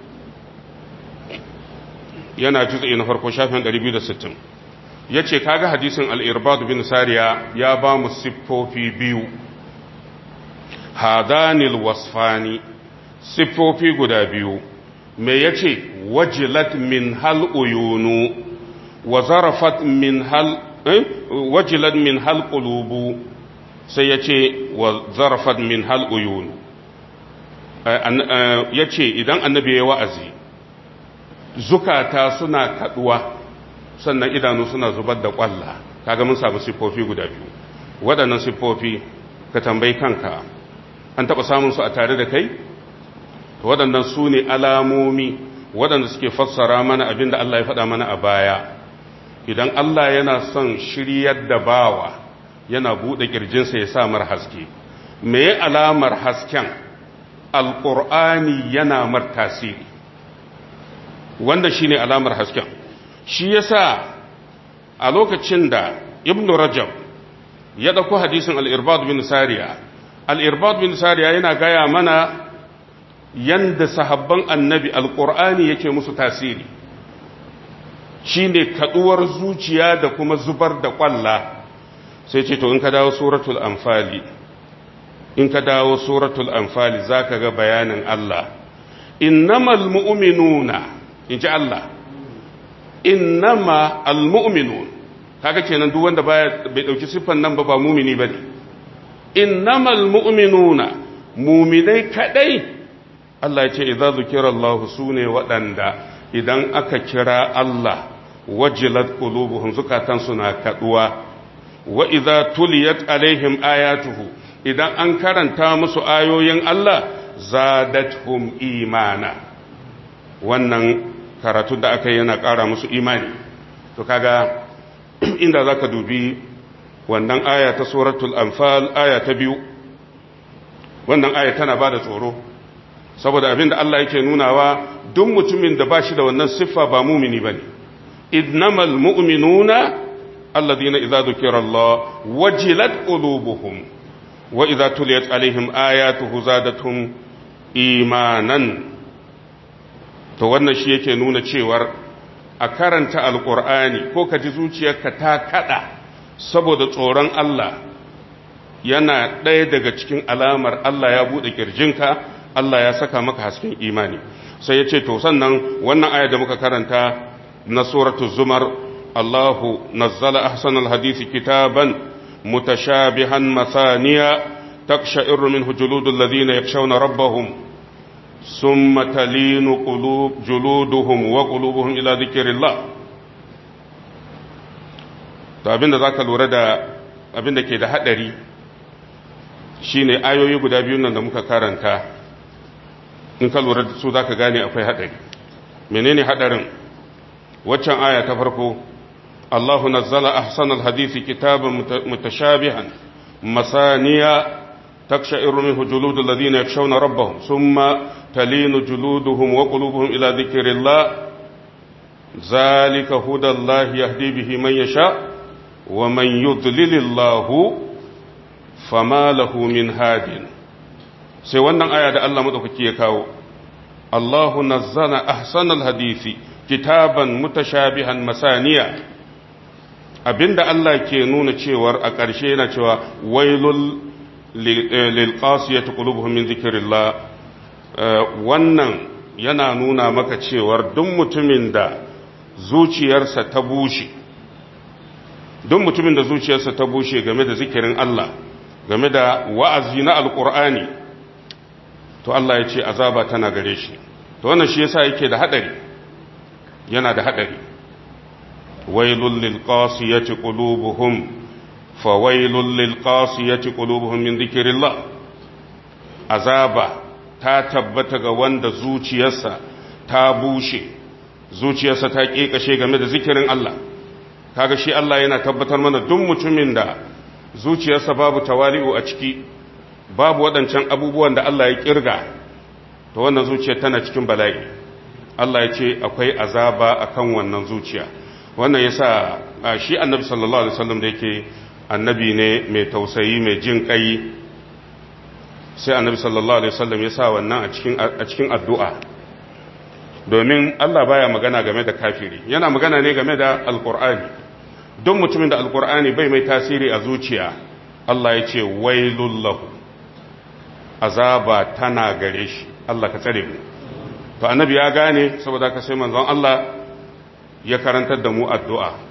yana juz'i na farko shafin ɗari biyu da sittin. Yace kaga hadisin al-Irbad bin Sariya ya ba mu siffofi biyu, hadanil wasfani, siffofi guda biyu. Me yace wajilat min hal uyunu wa zarafat min hal eh? wajilat min hal qulubu, sai yace wa zarafat min hal uyunu. Yace idan annabi ya wa'azi zukata suna kaduwa, sannan idanu suna zubar da kwalla. Kaga mun samu siffofi guda biyu. Waɗannan siffofi ka tambayi kanka, an taɓa samun su a tare da kai? Waɗannan su ne alamomi waɗanda suke fassara mana abin da Allah ya faɗa mana a baya. Idan Allah yana son shiryar da bawa, yana buɗe ƙirjinsa ya sa mar haske. Me alamar hasken? Alƙur'ani yana mar tasiri, wanda shi ne alamar hasken. Shi yasa a lokacin da Ibn Rajab ya ɗauko hadisin al-Irbad bin Sariya, al-Irbad bin Sariya yana gaya mana yanda sahabban annabi alƙur'ani yake musu tasiri, shi ne kaɗuwar zuciya da kuma zubar da ƙwalla. Sai ce to in ka dawo suratul anfali, in ka dawo suratul anfali za ka ga bayanin Allah, innamal mu'minuna, in ji Allah, innama al-mu'minun, kaga kenan duk wanda baya bai dauki siffan nan ba ba mumini bane. Innamal mu'minuna, muminai kadai. Allah ya ce idza zukira Allah, sune waɗanda idan aka kira Allah wajilat qulubuhum, zukatan suna kaduwa. Wa idza tuliyat alaihim ayatuhu, idan an karanta musu ayoyin Allah zadatuhum imana, wannan karatun da aka yi yana ƙara musu imani. To kaga inda zaka dubi wannan aya ta suratul anfal, aya ta biyu, wannan aya tana bada tsoro, saboda abinda Allah yake nunawa duk mutumin da bashi da wannan siffa ba mumini bane. Innamal mu'minuna alladhina idza dhukira Allah wajilat qulubuhum wa idza tuliyat alaihim ayatuhu zadatuhum imanan. To wannan shi yake nuna cewar a karanta alkur'ani ko ka ji zuciyarka ta kada saboda tsoron Allah yana ɗaya daga cikin alamar Allah ya buɗe ƙirjinka, Allah ya saka maka hasken imani. Sai ya ce to sannan wannan aya da muka karanta na suratul zumar, Allahu nazzala ahsanal hadisi kitaban mutashabihan masaniya taqsha'irru minhu juludul ladhina yakhshawna rabbahum summa talinu qulub juluduhum wa qulubuhum ila dhikrillah. To abinda zaka lura da abinda ke da hadari shine ayoyi guda biyu nan da muka karanta, in ka lura da su zaka gane akwai hadari. Menene hadarin? Waccan aya ta farko, Allahu nazzala ahsanal hadisi kitaban mutashabihan masaniya تقشعر منه جلود الذين يخشون ربهم ثم تلين جلودهم وقلوبهم إلى ذكر الله ذلك هدى الله يهدي به من يشاء ومن يضلل الله فما له من هاد. sai wannan aya da Allah madaukaki ya kawo, Allahu nazzala ahsanal hadisi kitaban mutashabihan masaniya, abinda Allah ke nuna cewar a ƙarshe yana cewa wailul lilqasiyati qulubuhum min zikrillah. Wannan yana nuna maka cewar duk mutumin da zuciyarsa ta bushe duk mutumin da zuciyarsa ta bushe game da zikirin Allah, game da wa'azi na alqur'ani, to Allah ya ce azaba tana gare shi. To wannan shi yasa yake da hadari, yana da hadari. wailul lilqasiyati qulubuhum fawailul lilqasiyati qulubuhum min dhikrillah. Azaba ta tabbata ga wanda zuciyarsa ta bushe, zuciyarsa ta kekashe game da zikirin Allah. Kaga shi Allah yana tabbatar mana duk mutumin da zuciyarsa babu tawali'u a ciki, babu wadancan abubuwan da Allah ya kirga, to wannan zuciya tana cikin bala'i. Allah ya ce akwai azaba akan wannan zuciya. Wannan yasa shi Annabi sallallahu alaihi wasallam da yake annabi ne mai tausayi mai jin kai, sai annabi sallallahu alaihi wasallam ya sa wannan a cikin a cikin addu'a, domin Allah baya magana game da kafiri, yana magana ne game da alqur'ani. Duk mutumin da alqur'ani bai mai tasiri a zuciya, Allah ya ce wailul lahu, azaba tana gare shi. Allah ka tsare mu. To annabi ya gane, saboda ka sai manzon Allah ya karantar da mu addu'a,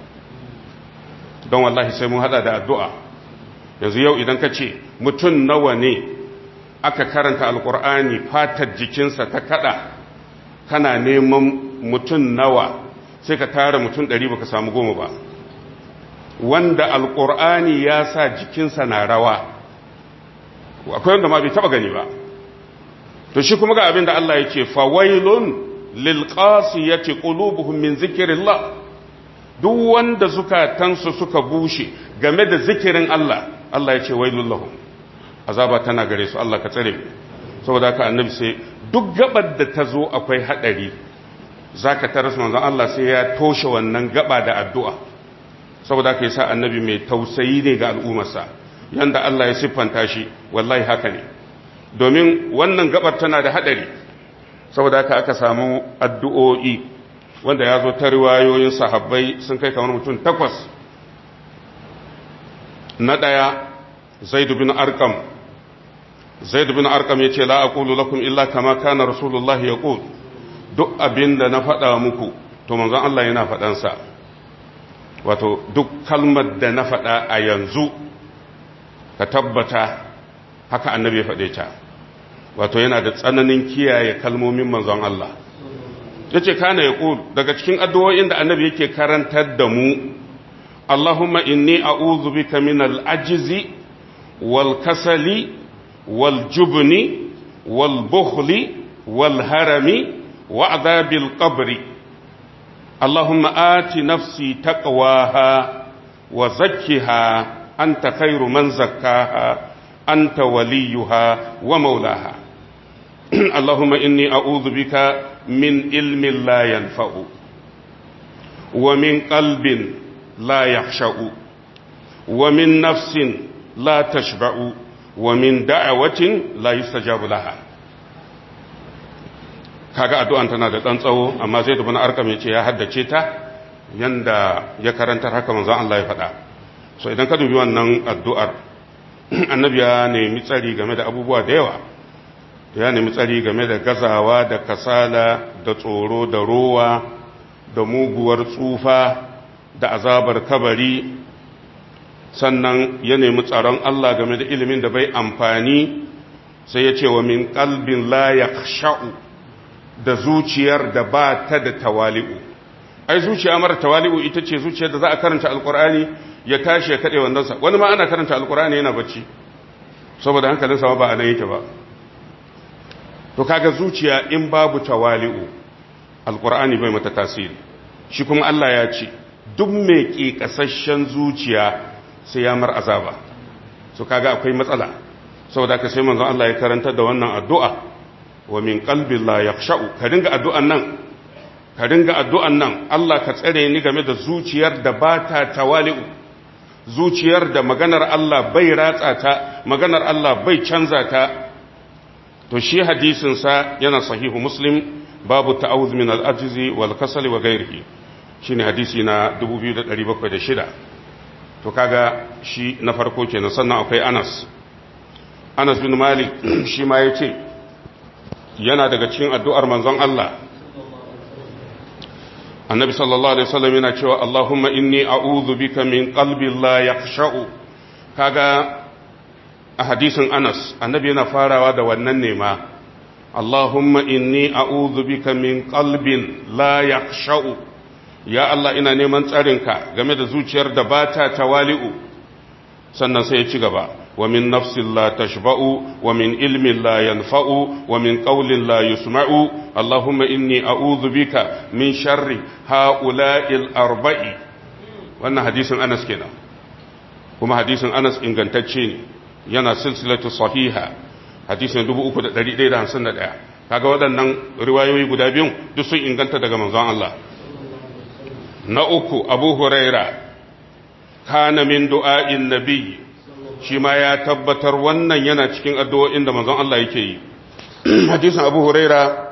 don wallahi sai mun hada da addu'a. Yanzu yau idan ka ce mutum nawa ne aka karanta alkur'ani fatar jikinsa ta kada, kana neman mutum nawa, sai ka tara mutum ɗari baka samu goma ba, wanda alkur'ani ya sa jikinsa na rawa. Akwai wanda ma bai taba gani ba. To shi kuma ga abin da Allah ya ce, fawailun lilqasiyati qulubuhum min zikrillah. Duk wanda zukatansu suka bushe game da zikirin Allah, Allah ya ce wailul lahum, azaba tana gare su. Allah ka tsare mu. Saboda haka annabi sai duk gabar da ta zo akwai hadari, zaka taras manzon Allah sai ya toshe wannan gaba da addu'a. Saboda haka yasa annabi mai tausayi ne ga al'ummarsa, yanda Allah ya siffanta shi wallahi haka ne. Domin wannan gabar tana da hadari, saboda haka aka samu addu'o'i wanda ya zo ta riwayoyin sahabbai sun kai kamar mutum takwas. Na ɗaya, Zaid bin Arqam. Zaid bin Arqam ya ce, la aqulu lakum illa kama kana Rasulullah ya qul. Duk abinda na faɗa muku, to manzon Allah yana faɗansa. Wato, duk kalmar da na faɗa a yanzu, ka tabbata haka annabi ya faɗe ta. Wato, yana da tsananin kiyaye kalmomin manzon Allah. Yace kana yaqul, daga cikin addu'o'in da annabi yake karantar da mu, Allahumma inni a'udhu bika min al-ajzi wal kasali wal jubni wal bukhli wal harami wa adhabil qabri. Allahumma ati nafsi taqwaha wa zakkiha anta khairu man zakkaha anta waliyuha wa maulaha. Allahumma inni a'udhu bika min ilmin la yanfa'u wa min qalbin la yakhsha'u wa min nafsin la tashba'u wa min da'awatin la yustajabu laha. kaga addu'an tana da ɗan tsawo amma zai dubi na arkam ya ce ya haddace ta yanda ya karantar haka manzon Allah ya faɗa. So idan ka dubi wannan addu'ar annabi ya nemi tsari game da abubuwa da yawa, ya nemi tsari game da gazawa da kasala da tsoro da rowa da muguwar tsufa da azabar kabari, sannan ya nemi tsaron Allah game da ilimin da bai amfani, sai ya ce wa min qalbin la yakhsha'u, da zuciyar da ba ta da tawali'u. Ai zuciya mara tawali'u ita ce zuciyar da za a karanta alkur'ani ya tashi ya kade wandansa, wani ma ana karanta alkur'ani yana bacci saboda hankalinsa ma ba a nan yake ba. To kaga zuciya in babu tawali'u alkur'ani bai mata tasiri. Shi kuma Allah ya ce duk mai ƙiƙasasshen zuciya sai ya mar azaba. So kaga akwai matsala, saboda ka sai manzon Allah ya karanta da wannan addu'a wa min qalbi la yakhsha'u. Ka dinga addu'an nan, ka dinga addu'an nan, Allah ka tsare ni game da zuciyar da ba ta tawali'u, zuciyar da maganar Allah bai ratsa ta, maganar Allah bai canza ta. To shi hadisin sa yana sahihu Muslim, babu ta'awuz min al-ajzi wal kasali wa ghairihi, shine hadisi na dubu biyu da ɗari bakwai da shida. To kaga shi na farko kenan. Sannan akwai Anas Anas bin Malik shi ma yace yana daga cikin addu'ar manzon Allah, annabi sallallahu alaihi wasallam yana cewa Allahumma inni a'udhu bika min qalbin la yakhsha'u. Kaga a hadisin Anas annabi yana farawa da wannan nema, Allahumma inni a'udhu bika min qalbin la yakhsha'u. Ya Allah ina neman tsarinka game da zuciyar da ba ta tawali'u. Sannan sai ya ci gaba, wa min nafsin la tashba'u wa min ilmin la yanfa'u wa min qawlin la yusma'u. Allahumma inni a'udhu bika min sharri ha'ula'il arba'i. Wannan hadisin Anas kenan, kuma hadisin Anas ingantacce ne, yana silsilatu sahiha, hadisin dubu uku da ɗari ɗaya da hamsin da ɗaya. Kaga waɗannan riwayoyi guda biyun duk sun inganta daga manzon Allah. Na uku, Abu Huraira, kana min du'a'in nabi, shi ma ya tabbatar wannan yana cikin addu'o'in da manzon Allah yake yi. Hadisin Abu Huraira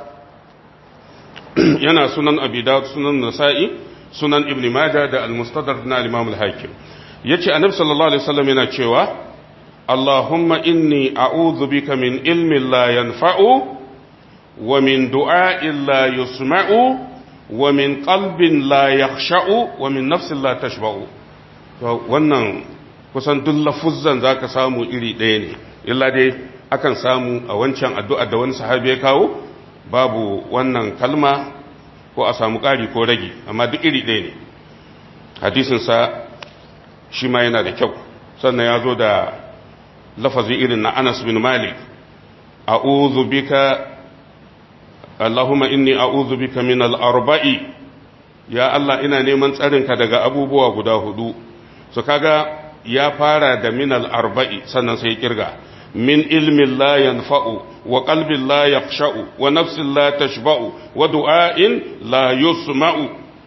yana sunan Abi Dawud, sunan Nasa'i, sunan Ibn Majah da Al-Mustadrak na Imam Al-Hakim. Yace Annabi sallallahu alaihi wasallam yana cewa Allahumma inni a'udhu bika min ilmin la yanfa'u wa min du'a'in la yusma'u wa min qalbin la yakhsha'u wa min nafsin la tashba'u. To wannan kusan duk lafuzzan zaka samu iri ɗaya ne, illa dai akan samu a wancan addu'a da wani sahabi ya kawo babu wannan kalma, ko a samu ƙari ko rage, amma duk iri ɗaya ne. Hadisinsa shi ma yana da kyau. Sannan ya zo da lafazi irin na Anas bin Malik, a'udhu bika Allahumma inni a'udhu bika min al-arba'i. Ya Allah ina neman tsarinka daga abubuwa guda hudu. So kaga ya fara da min al-arba'i, sannan sai kirga min ilmin la yanfa'u wa qalbin la yakhsha'u wa nafsin la tashba'u wa du'a'in la yusma'u.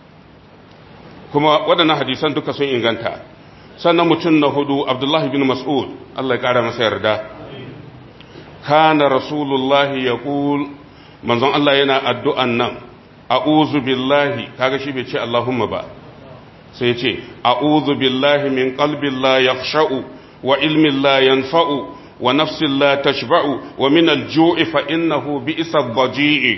Kuma waɗannan hadisan duka sun inganta. Sannan mutum na hudu, Abdullahi bin Mas'ud, Allah ya ƙara masa yarda, kana rasulullahi yaqul, manzon Allah yana addu'an nan, a'udhu billahi, kaga shi bai ce Allahumma ba, sai ce a'udhu billahi min qalbin la yakhsha'u wa ilmin la yanfa'u wa nafsin la tashba'u wa min al-ju'i fa innahu bi'sa ad-daji'i.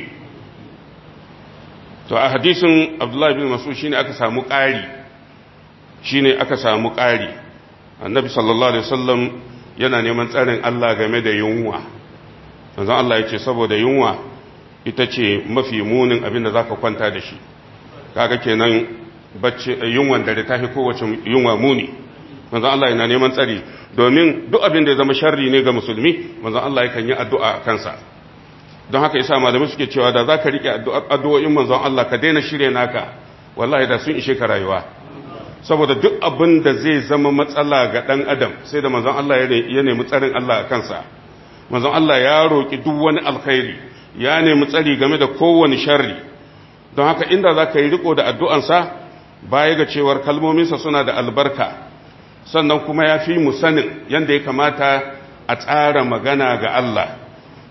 To a hadisin Abdullah bin Mas'ud shine aka samu ƙari, shine aka samu ƙari. Annabi sallallahu alaihi wasallam yana neman tsarin Allah game da yunwa. Manzon Allah yace saboda yunwa ita ce mafi munin abin da zaka kwanta da shi. Kaga kenan bacci yunwan dare ta fi kowace yunwa muni. Manzon Allah yana neman tsari domin duk abin da ya zama sharri ne ga musulmi, manzon Allah yakan yi addu'a a kansa. Don haka yasa malamai suke cewa da zaka rike addu'o'in manzon Allah ka daina shirye naka, wallahi da sun ishe ka rayuwa. Saboda duk abin da zai zama matsala ga dan adam sai da manzon Allah ya nemi tsarin Allah a kansa. Manzon Allah ya roki duk wani alkhairi, ya nemi tsari game da kowane sharri. Don haka inda zaka yi riko da addu'ansa, baya ga cewar kalmominsa suna da albarka, sannan kuma ya fi mu sanin yanda ya kamata a tsara magana ga Allah.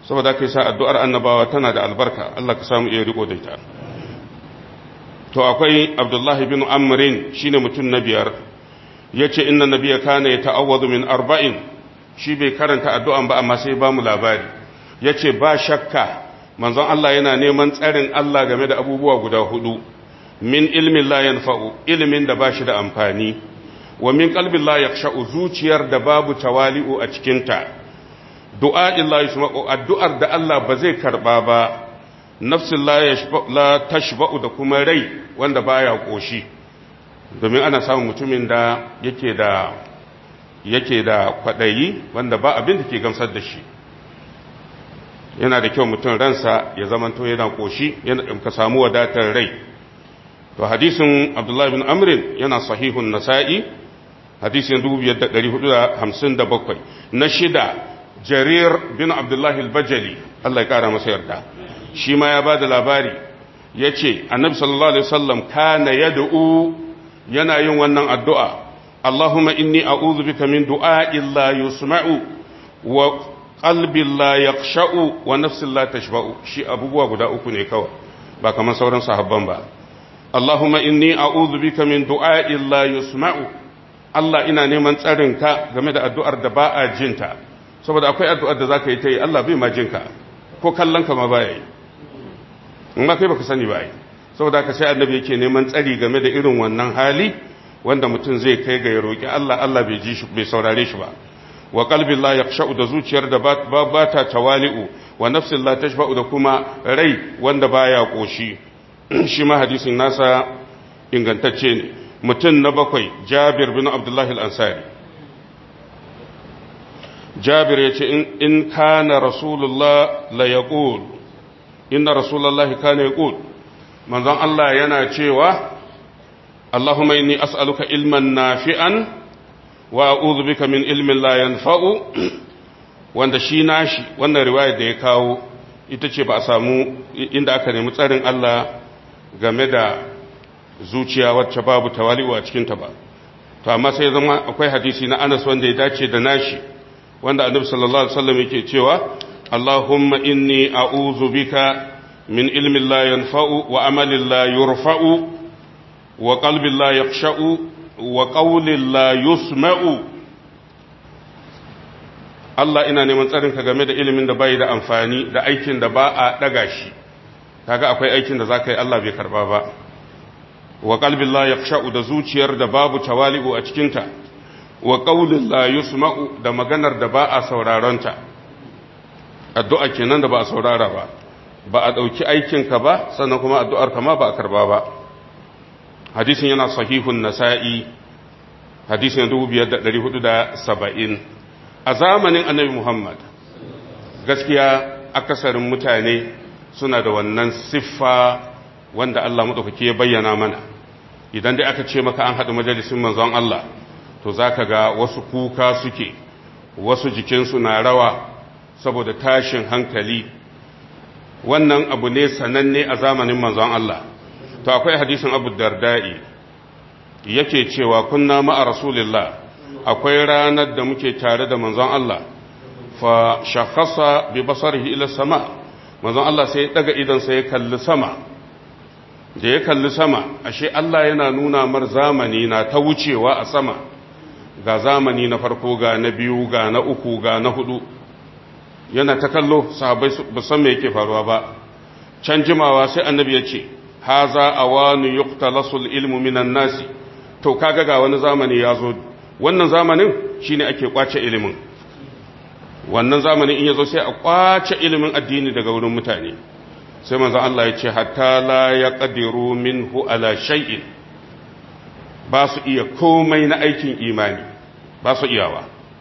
saboda kai sa addu'ar annabawa tana da albarka Allah ka samu iya riko da ita to akwai Abdullahi bin Amrin shine mutum na biyar yace inna nabiyya kana yata'awwadu min arba'in shi bai karanta addu'an ba amma sai ba mu labari yace ba shakka manzon Allah yana neman tsarin Allah game da abubuwa guda hudu min ilmin la yanfa'u ilmin da bashi da amfani wa min qalbin la yakhsha'u zuciyar da babu tawali'u a cikin ta du'a illa yasma'u addu'ar da Allah ba zai karba ba nafsin la yashba la tashba'u da kuma rai wanda baya koshi domin ana samun mutumin da yake da yake da kwadayi wanda ba abin da ke gamsar da shi yana da kyau mutum ransa ya zamanto yana koshi yana ka samu wadatar rai to hadisin Abdullah ibn Amr yana sahihun Nasa'i hadisin dubu biyar da ɗari hudu da hamsin da bakwai na shida Jarir bin Abdullah al-Bajali Allah ya kara masa yarda shi ma ya bada labari yace Annabi sallallahu alaihi wasallam kana yad'u yana yin wannan addu'a Allahumma inni a'udhu bika min du'a'i la yusma'u wa qalbi la yakhsha'u wa nafsi la tashba'u shi abubuwa guda uku ne kawai ba kamar sauran sahabban ba Allahumma inni a'udhu bika min du'a'i la yusma'u Allah ina neman tsarinka game da addu'ar da ba a jinta saboda akwai addu'ar da zaka yi ta yi Allah bai ma jinka ko kallon ka ma baya yi in ma kai baka sani ba yi saboda ka sai annabi yake neman tsari game da irin wannan hali wanda mutum zai kai ga ya roki Allah Allah bai ji shi bai saurare shi ba wa qalbi la yakhsha'u da zuciyar da ba ta tawali'u wa nafsin la tashba'u da kuma rai wanda baya koshi shi ma hadisin nasa ingantacce ne mutum na bakwai Jabir bin Abdullah al-Ansari Jabir yace in in kana rasulullah la yaqul inna rasulullah kana yaqul manzon Allah yana cewa Allahumma inni as'aluka ilman nafi'an wa a'udhu bika min ilmin la yanfa'u wanda shi nashi wannan riwaya da ya kawo ita ce ba a samu inda aka nemi tsarin Allah game da zuciya wacce babu tawali'u a cikin ta ba to amma sai zama akwai hadisi na Anas wanda ya dace da nashi wanda Annabi sallallahu alaihi wasallam yake cewa Allahumma inni a'udhu bika min ilmin la yanfa'u wa amalin la yurfa'u wa qalbin la yakhsha'u wa qawlin la yusma'u Allah ina neman tsarinka game da ilimin da bai da amfani da aikin da ba a daga shi kaga akwai aikin da zaka yi Allah bai karba ba wa qalbin la yakhsha'u da zuciyar da babu tawali'u a cikin ta wa qawlin la yusma'u da maganar da ba a sauraron ta addu'a kenan da ba a saurara ba ba a dauki aikin ka ba sannan kuma addu'ar ka ma ba a karba ba hadisin yana sahihun Nasa'i hadisin dubu biyar da ɗari hudu da saba'in a zamanin Annabi Muhammad gaskiya akasarin mutane suna da wannan siffa wanda Allah madaukake ya bayyana mana idan dai aka ce maka an haɗu majalisin manzon Allah to zaka ga wasu kuka suke wasu jikinsu na rawa saboda tashin hankali wannan abu ne sananne a zamanin manzon Allah to akwai hadisin Abu Darda'i yake cewa kunna ma'a Rasulillah akwai ranar da muke tare da manzon Allah fa shakhasa bi basarihi ila sama manzon Allah sai ya daga idan sai ya kalli sama da ya kalli sama ashe Allah yana nuna mar zamani na ta wucewa a sama ga zamani na farko ga na biyu ga na uku ga na hudu yana ta kallo sahabbai ba san me yake faruwa ba can jimawa sai annabi ya ce haza awanu yuqtalasul ilmu minan nasi to kaga ga wani zamani ya zo wannan zamanin shine ake kwace ilimin wannan zamanin in yazo sai a kwace ilimin addini daga wurin mutane sai manzo Allah ya ce hatta la yaqdiru minhu ala shay'in ba su iya komai na aikin imani ba su iyawa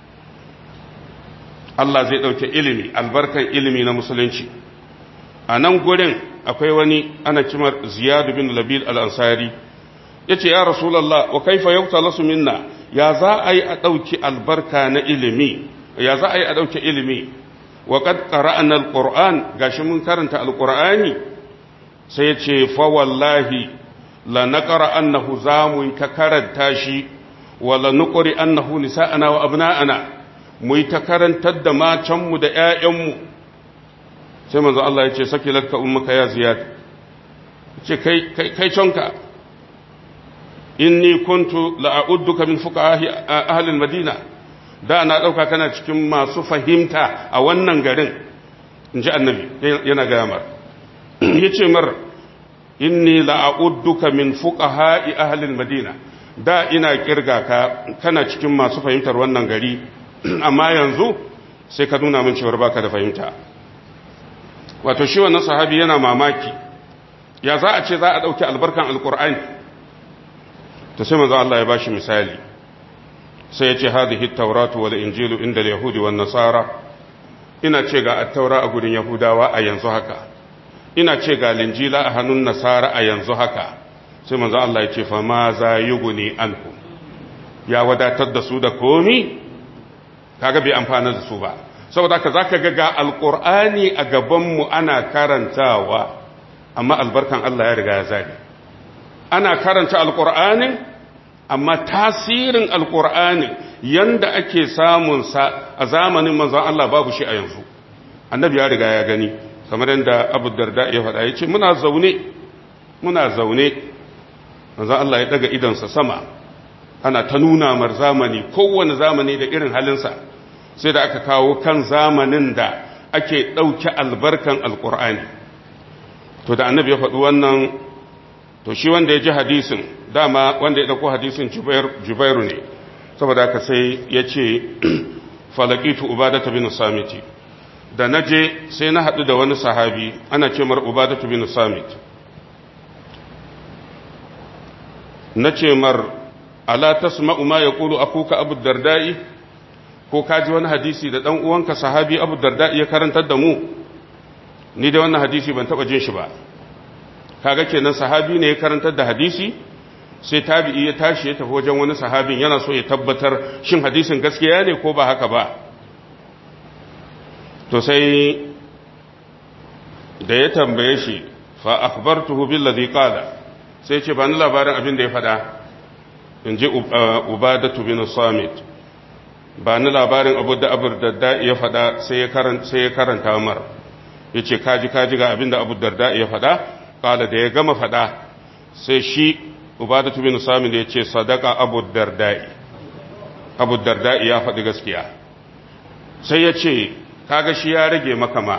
Allah zai dauke ilimi albarkan ilimi na musulunci a nan gurin akwai wani ana cimar Ziyad bin Labil al-Ansari yace ya Rasulullah wa kaifa yuqtalasu minna ya za a yi a dauki albarka na ilimi ya za a yi a dauke ilimi wa qad qara'na al-Qur'an gashi mun karanta al-Qur'ani sai yace fa wallahi la naqra annahu zamu ka karanta shi wa la nuqri annahu nisa'ana wa abna'ana mu ta karantar da matanmu da ƴaƴanmu sai manzo Allah ya ce sakilatka ummuka ya ziyad ce kai kai kai conka inni kuntu la'udduka min fuqaha ahli al-madina da na dauka kana cikin masu fahimta a wannan garin inji annabi yana ga mar yace mar inni la'udduka min fuqaha ahli al-madina da ina kirga ka kana cikin masu fahimtar wannan gari amma yanzu sai ka nuna min cewa baka da fahimta wato shi wannan sahabi yana mamaki ya za a ce za a dauki albarkan alqur'ani to sai manzo Allah ya bashi misali sai ya ce hadhihi at-tauratu wal injilu inda al-yahudi wan nasara ina ce ga at-taura a gurin yahudawa a yanzu haka ina ce ga linjila a hannun nasara a yanzu haka sai manzo Allah ya ce fa ma za yuguni anhu ya wadatar da su da komi kaga bai amfana da su ba saboda haka zaka ga ga alqur'ani a gaban mu ana karantawa amma albarkan Allah ya riga ya zabi ana karanta alqur'anin amma tasirin alqur'anin yanda ake samun sa a zamanin manzon Allah babu shi a yanzu annabi ya riga ya gani kamar yanda Abu Darda ya faɗa yace muna zaune muna zaune manzon Allah ya daga idonsa sama ana ta nuna mar zamani kowane zamani da irin halinsa sai da aka kawo kan zamanin da ake ɗauke albarkan alƙur'ani to da annabi ya faɗi wannan to shi wanda ya ji hadisin dama wanda ya ɗauko hadisin jubairu ne saboda haka sai ya ce falakitu ubadata bin samiti da na je sai na haɗu da wani sahabi ana ce mar ubadatu bin samit na ce mar ala tasma'u ma yaqulu akuka abu dardai ko kaji wani hadisi da dan uwanka sahabi abu dardai ya karantar da mu ni da wannan hadisi ban taba jin shi ba kaga kenan sahabi ne ya karantar da hadisi sai tabi'i ya tashi ya tafi wajen wani sahabin yana so ya tabbatar shin hadisin gaskiya ne ko ba haka ba to sai da ya tambaye shi fa akhbartuhu billadhi qala sai ce ba ni labarin abin da ya faɗa in ji ubadatu bin samit ba ni labarin abu da abu darda ya faɗa sai ya karanta mar ya ce kaji kaji ga abin da abu darda ya faɗa ƙala da ya gama faɗa sai shi ubadatu bin samit ya ce sadaka abu darda abu darda ya faɗi gaskiya sai ya ce kaga shi ya rage maka ma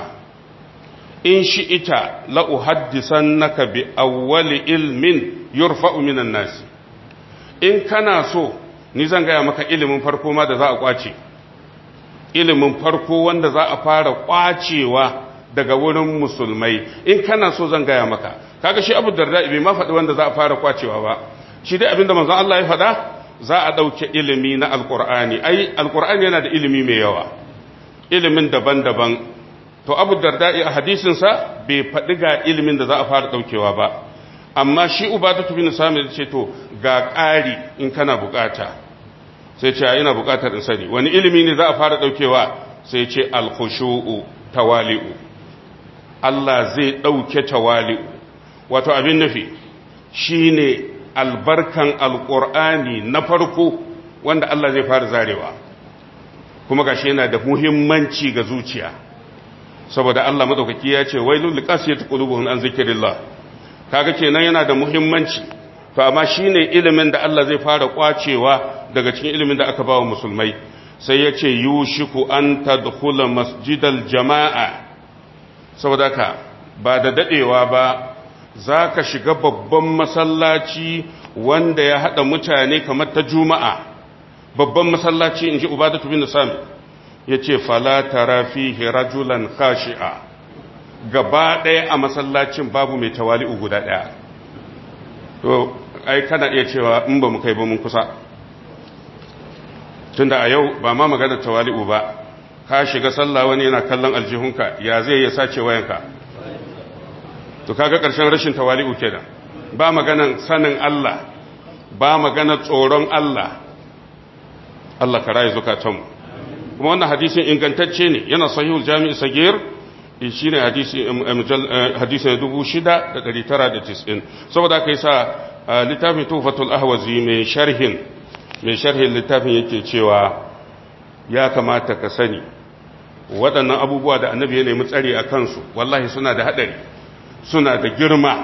in shi ita la'uhaddisan naka bi awwali ilmin yurfa'u minan nasi in kana so ni zan gaya maka ilimin farko ma da za a kwace ilimin farko wanda za a fara kwacewa daga wurin musulmai in kana so zan gaya maka kaga shi Abu Darda bai ma faɗi wanda za a fara kwacewa ba shi dai abinda manzon Allah ya faɗa za a dauke ilimi na alqur'ani ai alqur'ani yana da ilimi mai yawa ilimin daban-daban to Abu Darda a hadisin sa bai faɗi ga ilimin da za a fara daukewa ba amma shi Ubadatu bin Samit ce to ga ƙari in kana bukata sai ce ina bukatar in sani wani ilimi ne za a fara daukewa sai ce al-khushu'u tawali'u Allah zai dauke tawali'u wato abin nufi shine albarkan alqur'ani na farko wanda Allah zai fara zarewa kuma gashi yana da muhimmanci ga zuciya saboda Allah madaukaki ya ce wailul liqasiyati qulubuhum an zikrillah kaga kenan yana da muhimmanci to amma shine ilimin da Allah zai fara kwacewa daga cikin ilimin da aka ba wa musulmai sai ya ce yushiku an tadkhula masjidal jama'a saboda ka ba da dadewa ba zaka shiga babban masallaci wanda ya hada mutane kamar ta juma'a babban masallaci inji ubadatu bin sami yace fala tara fihi rajulan khashi'a gaba ɗaya a masallacin babu mai tawali'u guda ɗaya to ai kana iya cewa in ba mu kai ba mun kusa tunda a yau ba ma maganar tawali'u ba ka shiga sallah wani yana kallon aljihunka ya zai ya sace wayanka to kaga ƙarshen rashin tawali'u kenan ba maganar sanin Allah ba maganar tsoron Allah Allah ka raye zukatanmu kuma wannan hadisin ingantacce ne yana sahihul jami'i sagir shi ne hadisi na dubu shida da ɗari tara da tis'in saboda aka yi sa littafin tufatul ahwazi mai sharhin mai sharhin littafin yake cewa ya kamata ka sani waɗannan abubuwa da annabi ya nemi tsari a kansu wallahi suna da haɗari suna da girma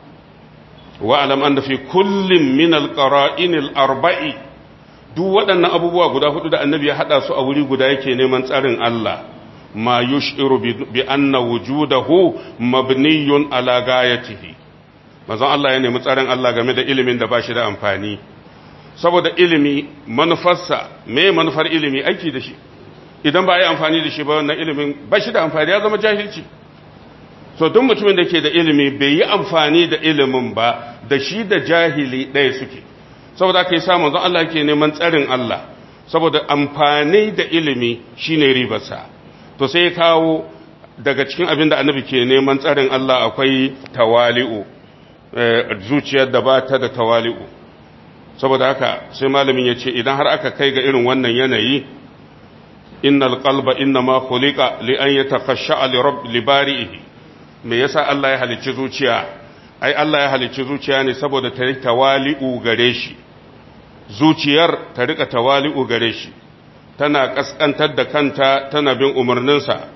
wa alam an da fi kullum min alƙara'inil arba'i duk waɗannan abubuwa guda hudu da annabi ya haɗa su a wuri guda yake neman tsarin Allah ma yushiru bi anna wujudahu mabniyun ala gayatihi manzon Allah ya nemi tsarin Allah game da ilimin da ba shi da amfani saboda ilimi manufarsa me manufar ilimi aiki da shi idan ba a yi amfani da shi ba wannan ilimin ba shi da amfani ya zama jahilci so duk mutumin da ke da ilimi bai yi amfani da ilimin ba da shi da jahili ɗaya suke saboda aka yi samun zan Allah ke neman tsarin Allah saboda amfani da ilimi shine ribarsa to sai ya kawo daga cikin abin da annabi ke neman tsarin Allah akwai tawali'u zuciyar da ba ta da tawali'u saboda haka sai malamin ya ce idan har aka kai ga irin wannan yanayi innal qalba innama khuliqa li an yatakhashsha li rabb li bari'ihi me yasa Allah ya halicci zuciya ai Allah ya halicci zuciya ne saboda ta yi tawali'u gare shi zuciyar ta rika tawali'u gare shi tana kaskantar da kanta tana bin umarninsa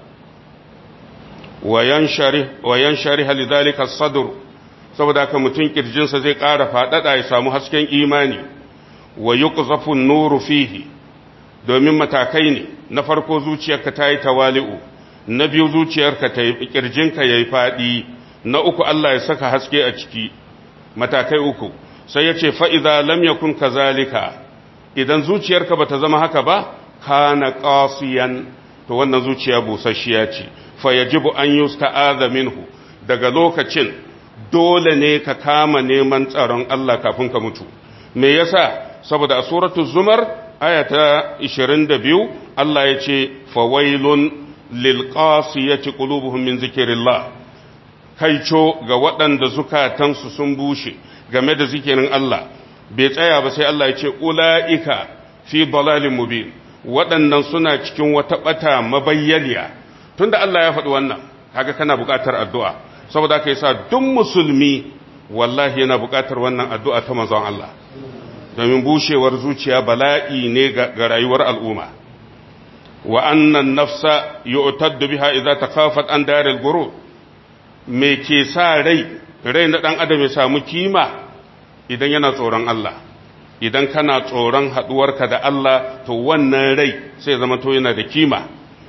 wa yanshari wa yanshari lidhalika as-sadr saboda haka mutum kirjinsa zai ƙara faɗaɗa ya samu hasken imani wa yuqzafu an-nuru fihi domin matakai ne na farko zuciyarka ta yi tawali'u na biyu zuciyarka ta yi kirjinka yayi faɗi na uku Allah ya saka haske a ciki matakai uku sai ya ce fa idza lam yakun kazalika idan zuciyarka bata zama haka ba kana qasiyan to wannan zuciya busasshiya ce fa yajibu an yusta'adha minhu daga lokacin dole ne ka kama neman tsaron Allah kafin ka mutu me yasa saboda a suratul zumar ayata ishirin da biyu Allah ya ce fawailun lil qasiyati qulubuhum min zikrillah kaico ga waɗanda zukatansu sun bushe game da zikirin Allah bai tsaya ba sai Allah ya ce ulaika fi dalalin mubin waɗannan suna cikin wata bata mabayyaniya tunda Allah ya faɗi wannan kaga kana buƙatar addu'a saboda haka yasa duk musulmi wallahi yana buƙatar wannan addu'a ta manzon Allah domin bushewar zuciya bala'i ne ga rayuwar al'umma wa annan nafsa yu'taddu biha idza takhafat an daril ghurur me ke sa rai rai na dan adam ya samu kima idan yana tsoron Allah idan kana tsoron haduwarka da Allah to wannan rai sai zama to yana da kima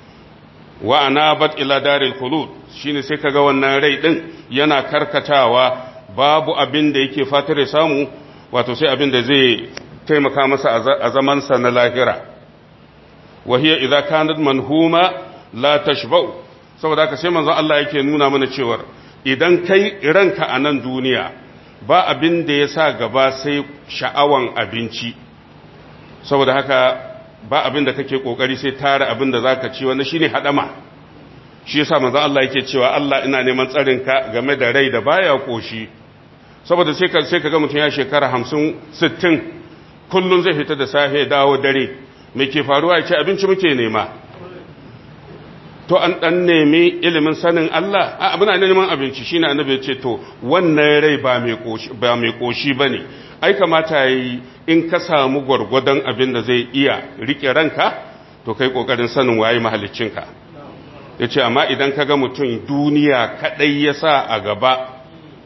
wa anabat ila daril khulud shine sai kaga wannan rai din yana karkatawa babu abin da yake fatar ya samu wato sai abin da zai taimaka masa a zaman sa na lahira wa hiya idza kanat manhuma la tashba'u saboda haka sai manzon Allah yake nuna mana cewa idan kai ranka a nan duniya ba abin da ya sa gaba sai sha'awan abinci saboda haka ba abin da kake kokari sai tara abin da zaka ci wanda shine hadama shi yasa manzon Allah yake cewa Allah ina neman tsarin ka game da rai da baya koshi saboda sai ka sai kaga mutum ya shekara hamsin sittin kullun zai fita da safe dawo dare me ke faruwa ya ce abinci muke nema to an dan nemi ilimin sanin Allah a abuna neman abinci shine annabi ya ce to wannan rai ba mai koshi ba mai koshi bane ai kamata yayi in ka samu gurgudan abin da zai iya rike ranka to kai kokarin sanin waye mahaliccinka yace amma idan kaga mutum duniya kadai yasa a gaba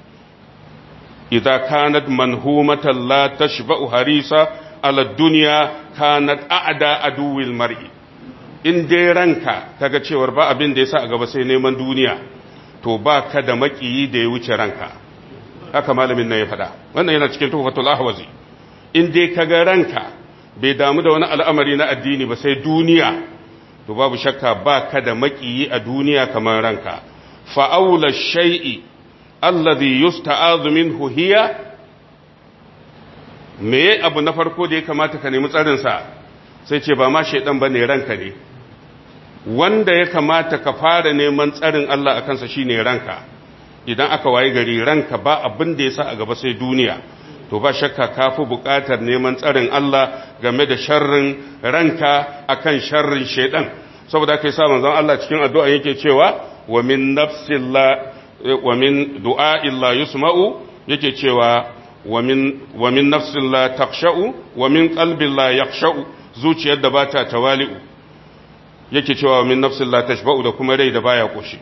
idza kanat manhumatan la tashba'u harisa ala dunya kanat a'da aduwil mar'i in dai ranka kaga cewar ba abin da yasa a gaba sai neman duniya to ba ka da makiyi da ya wuce ranka haka malamin nan ya faɗa wannan yana cikin tuhfatul ahwazi in dai kaga ranka bai damu da wani al'amari na addini ba sai duniya to babu shakka ba ka da makiyi a duniya kamar ranka fa aula shay'i alladhi yusta'adhu minhu hiya me abu na farko da ya kamata ka nemi tsarin sa sai ce ba ma shaidan bane ranka ne wanda ya kamata ka fara neman tsarin Allah a kansa shine ranka idan aka waye gari ranka ba abin da yasa a gaba sai duniya to ba shakka kafi buƙatar neman tsarin Allah game da sharrin ranka akan sharrin shaidan saboda kai sa manzon Allah cikin addu'a yake cewa wa min nafsillah wa min du'a'illah yusma'u yake cewa wa min wa min nafsillah taqsha'u wa min qalbillah yakhsha'u zuciyar da bata tawali'u yake cewa min nafsin la tashba'u da kuma rai da baya koshi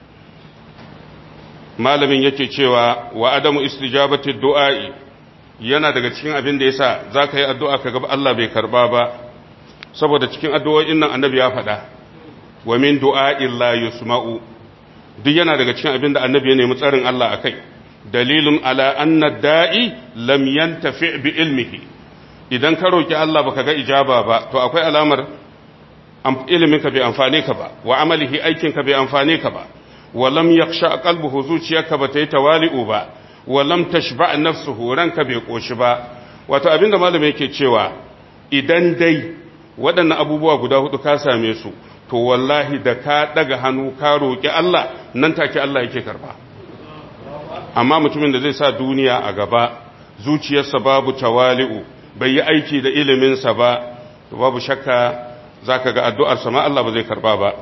malamin yake cewa wa adamu istijabati du'a'i yana daga cikin abin da yasa zaka yi addu'a kaga Allah bai karba ba saboda cikin addu'o'in nan annabi ya faɗa wa min du'a'i la yusma'u duk yana daga cikin abin da annabi ya nemi tsarin Allah akai dalilun ala anna da'i lam yantafi bi ilmihi idan ka roki Allah baka ga ijaba ba to akwai alamar ilimin ka bai amfane ka ba wa amalihi aikin ka bai amfane ka ba wa lam yakhsha qalbuhu zuciyarka ba ta yi tawali'u ba wa lam tashba nafsuhu ranka bai koshi ba wato abinda malami yake cewa idan dai waɗannan abubuwa guda hudu ka same su to wallahi da ka daga hannu ka roki Allah nan take Allah yake karba amma mutumin da zai sa duniya a gaba zuciyarsa babu tawali'u bai yi aiki da iliminsa ba to babu shakka zaka ga addu'arsa ma Allah ba zai karba ba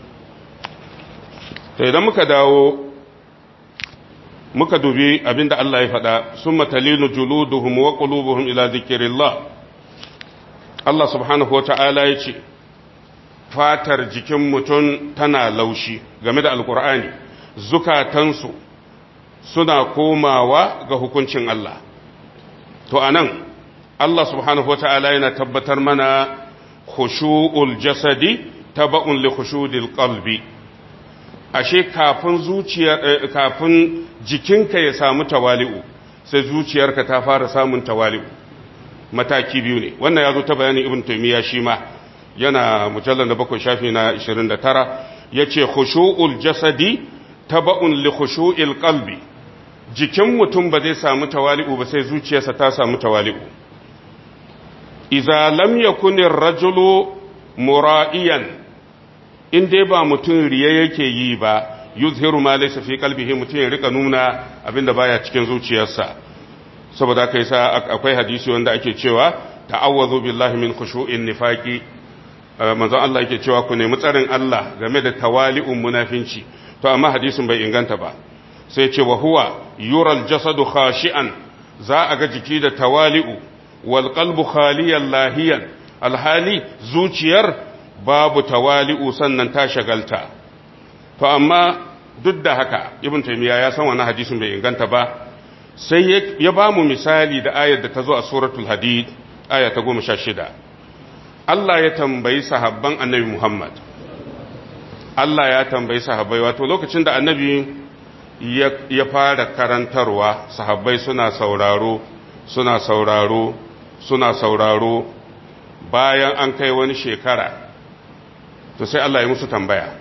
to idan muka dawo muka dubi abinda Allah ya faɗa summa talinu juluduhum wa qulubuhum ila dhikrillah Allah subhanahu wata'ala yace fatar jikin mutum tana laushi game da alqur'ani zukatansu suna komawa ga hukuncin Allah to anan Allah subhanahu wata'ala yana tabbatar mana khushu'ul jasadi taba'un li khushu'il qalbi ashe kafin zuciya kafin jikinka ya samu tawali'u sai zuciyarka ta fara samun tawali'u mataki biyu ne wannan yazo ta bayanin ibn taymiya shi ma yana mujallal na bakwai shafi na ishirin da tara yace khushu'ul jasadi taba'un li khushu'il qalbi jikin mutum ba zai samu tawali'u ba sai zuciyarsa ta samu tawali'u idza lam yakun ar-rajulu mura'iyan in dai ba mutum riya yake yi ba yuzhiru ma laysa fi qalbihi mutum ya rika nuna abinda baya cikin zuciyarsa saboda kai sa akwai hadisi wanda ake cewa ta'awwazu billahi min khushu'in nifaqi manzon Allah yake cewa ku nemi tsarin Allah game da tawali'un munafinci to amma hadisin bai inganta ba sai ce wa huwa yural jasadu khashi'an za a ga jiki da tawali'u wal qalbu khaliyan lahiyan alhali zuciyar babu tawali'u sannan ta shagalta to amma duk da haka ibn taymiya ya san wannan hadisin bai inganta ba sai ya ba mu misali da ayar da ta zo a suratul hadid aya ta goma sha shida Allah ya tambayi sahabban annabi Muhammad Allah ya tambayi sahabbai wato lokacin da annabi ya fara karantarwa sahabbai suna sauraro suna sauraro suna sauraro bayan an kai wani shekara to sai Allah ya musu tambaya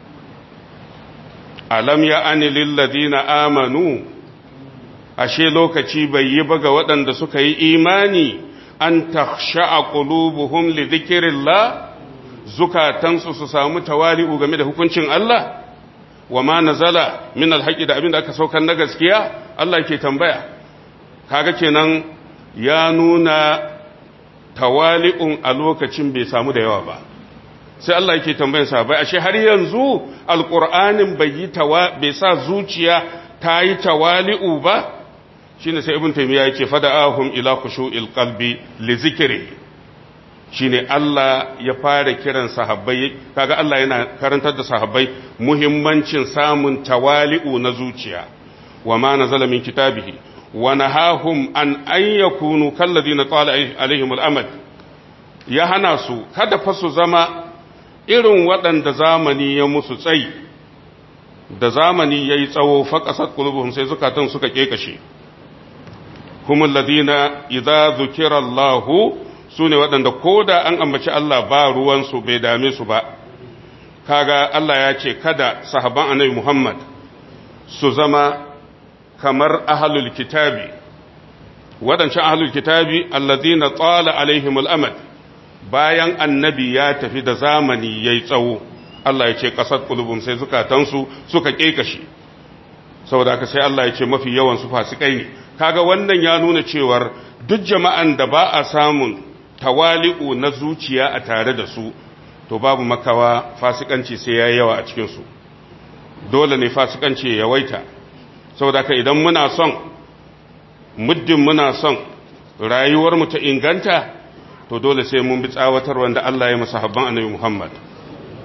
alam ya ani lilladina amanu ashe lokaci bai yi ba ga waɗanda suka yi imani an takhsha'a qulubuhum li dhikrillah zukatansu su samu tawali'u game da hukuncin Allah wa ma nazala min alhaqi da abinda aka saukar na gaskiya Allah yake tambaya kaga kenan ya nuna tawali'un a lokacin bai samu da yawa ba sai Allah yake tambayar sahabbai ashe har yanzu alqur'anin bai yi tawa bai sa zuciya ta yi tawali'u ba shine sai ibn taymiya yake fada'ahum ila khushu'il qalbi li zikri shine Allah ya fara kiran sahabbai kaga Allah yana karantar da sahabbai muhimmancin samun tawali'u na zuciya wa ma nazala min kitabihi wa nahahum an an yakunu kalladina tala alaihim al'amad ya hana su kada fa su zama irin waɗanda zamani ya musu tsayi da zamani yayi tsawo fa qasat qulubuhum sai zukatan suka kekashe humul ladina idza dhukira Allahu sune waɗanda koda an ambaci Allah ba ruwan su bai dame su ba kaga Allah ya ce kada sahaban annabi Muhammad su zama kamar ahlul kitabi waɗancan ahlul kitabi alladina tala alaihimul amad bayan annabi ya tafi da zamani yayi tsawo Allah ya ce qasat qulubum sai zukatansu suka kekashe saboda haka sai Allah ya ce mafi yawan su fasikai ne kaga wannan ya nuna cewar duk jama'an da ba a samun tawali'u na zuciya a tare da su to babu makawa fasikanci sai yayi yawa a cikin su dole ne fasikanci ya yawaita saboda haka idan muna son muddin muna son rayuwar mu ta inganta to dole sai mun bi tsawatar wanda Allah ya masa habban annabi Muhammad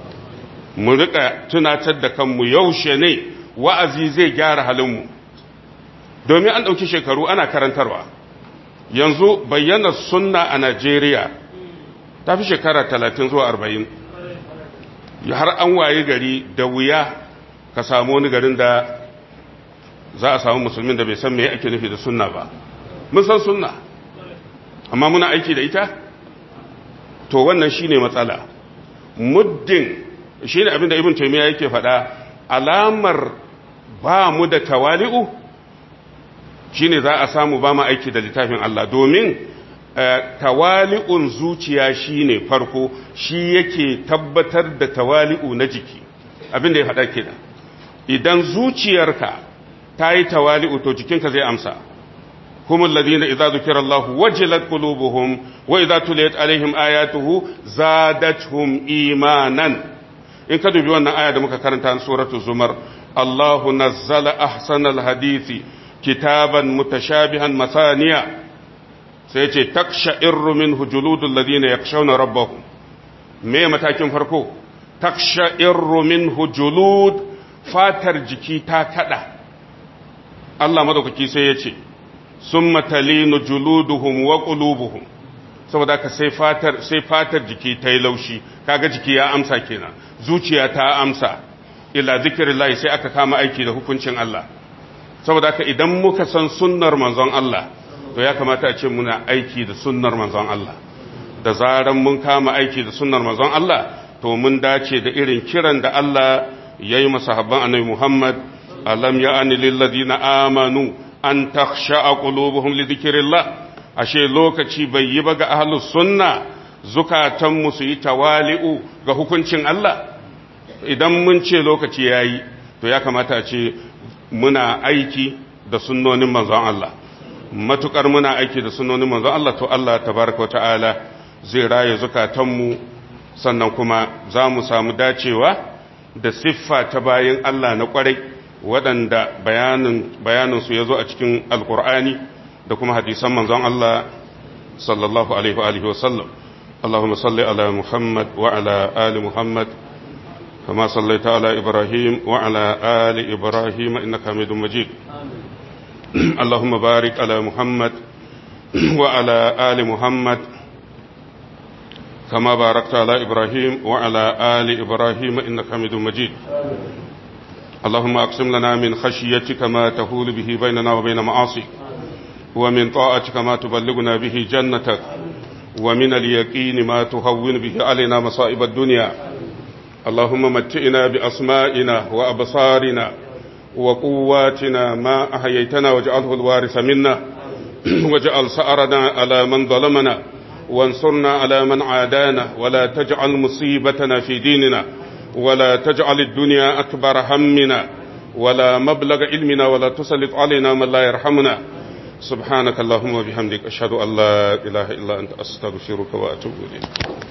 mu rika tunatar da kanmu yaushe ne wa'azi zai gyara halinmu domin an ɗauki shekaru ana karantarwa yanzu bayyana sunna a Najeriya ta fi shekara talatin zuwa arba'in har an waye gari da wuya ka samu wani garin da za a samu musulmin da bai san me ake nufi da sunna ba mun san sunna amma muna aiki da ita to wannan shine matsala muddin shine abin da ibn taymiya yake faɗa alamar ba mu da tawali'u shine za a samu ba mu aiki da littafin Allah domin tawali'un zuciya shine farko shi yake tabbatar da tawali'u na jiki abin da ya faɗa kenan idan zuciyarka ta yi tawali'u to jikinka zai amsa هم الذين إذا ذكر الله وجلت قلوبهم وإذا تليت عليهم آياته زادتهم إيمانا إن كدوا بيوانا آية دمك كارنتان سورة الزمر الله نزل أحسن الحديث كتابا متشابها مثانيا سيتي تقشعر منه جلود الذين يخشون ربهم me matakin farko taksha'irru minhu julud fatar jiki ta kada Allah madaukaki sai yace summa talinu juluduhum wa qulubuhum saboda ka sai fatar sai fatar jiki ta yi laushi kaga jiki ya amsa kenan zuciya ta amsa ila zikrillah sai aka kama aiki da hukuncin Allah saboda ka idan muka san sunnar manzon Allah to ya kamata a ce muna aiki da sunnar manzon Allah da zaran mun kama aiki da sunnar manzon Allah to mun dace da irin kiran da Allah yayi masahabban annabi Muhammad alam ya'ani lil ladina amanu an takhsha'a qulubuhum li dhikrillah ashe lokaci bai yi ba ga ahlus sunna zukatan mu su yi tawali'u ga hukuncin Allah idan mun ce lokaci yayi to ya kamata a ce muna aiki da sunnonin manzon Allah matukar muna aiki da sunnonin manzon Allah to Allah tabaraka wa ta'ala zai raye zukatanmu sannan kuma za mu samu dacewa da siffa ta bayin Allah na kwarai waɗanda bayaninsu ya zo a cikin alkur'ani da kuma hadisan manzon Allah sallallahu alaihi wa alihi wasallam Allahumma salli ala Muhammad wa ala ali Muhammad kama sallaita ala Ibrahim wa ala ali Ibrahim innaka Hamidum Majid Allahumma barik ala Muhammad wa ala ali Muhammad كما باركت على إبراهيم وعلى آل إبراهيم إنك حميد مجيد اللهم أقسم لنا من خشيتك ما تهول به بيننا وبين معاصيك ومن طاعتك ما تبلغنا به جنتك ومن اليقين ما تهون به علينا مصائب الدنيا اللهم متئنا بأسمائنا وأبصارنا وقواتنا ما أحييتنا واجعله الوارث منا واجعل سأرنا على من ظلمنا وانصرنا على من عادانا ولا تجعل مصيبتنا في ديننا ولا تجعل الدنيا أكبر همنا ولا مبلغ علمنا ولا تسلط علينا من لا يرحمنا سبحانك اللهم وبحمدك أشهد أن لا إله إلا أنت أستغفرك وأتوب إليك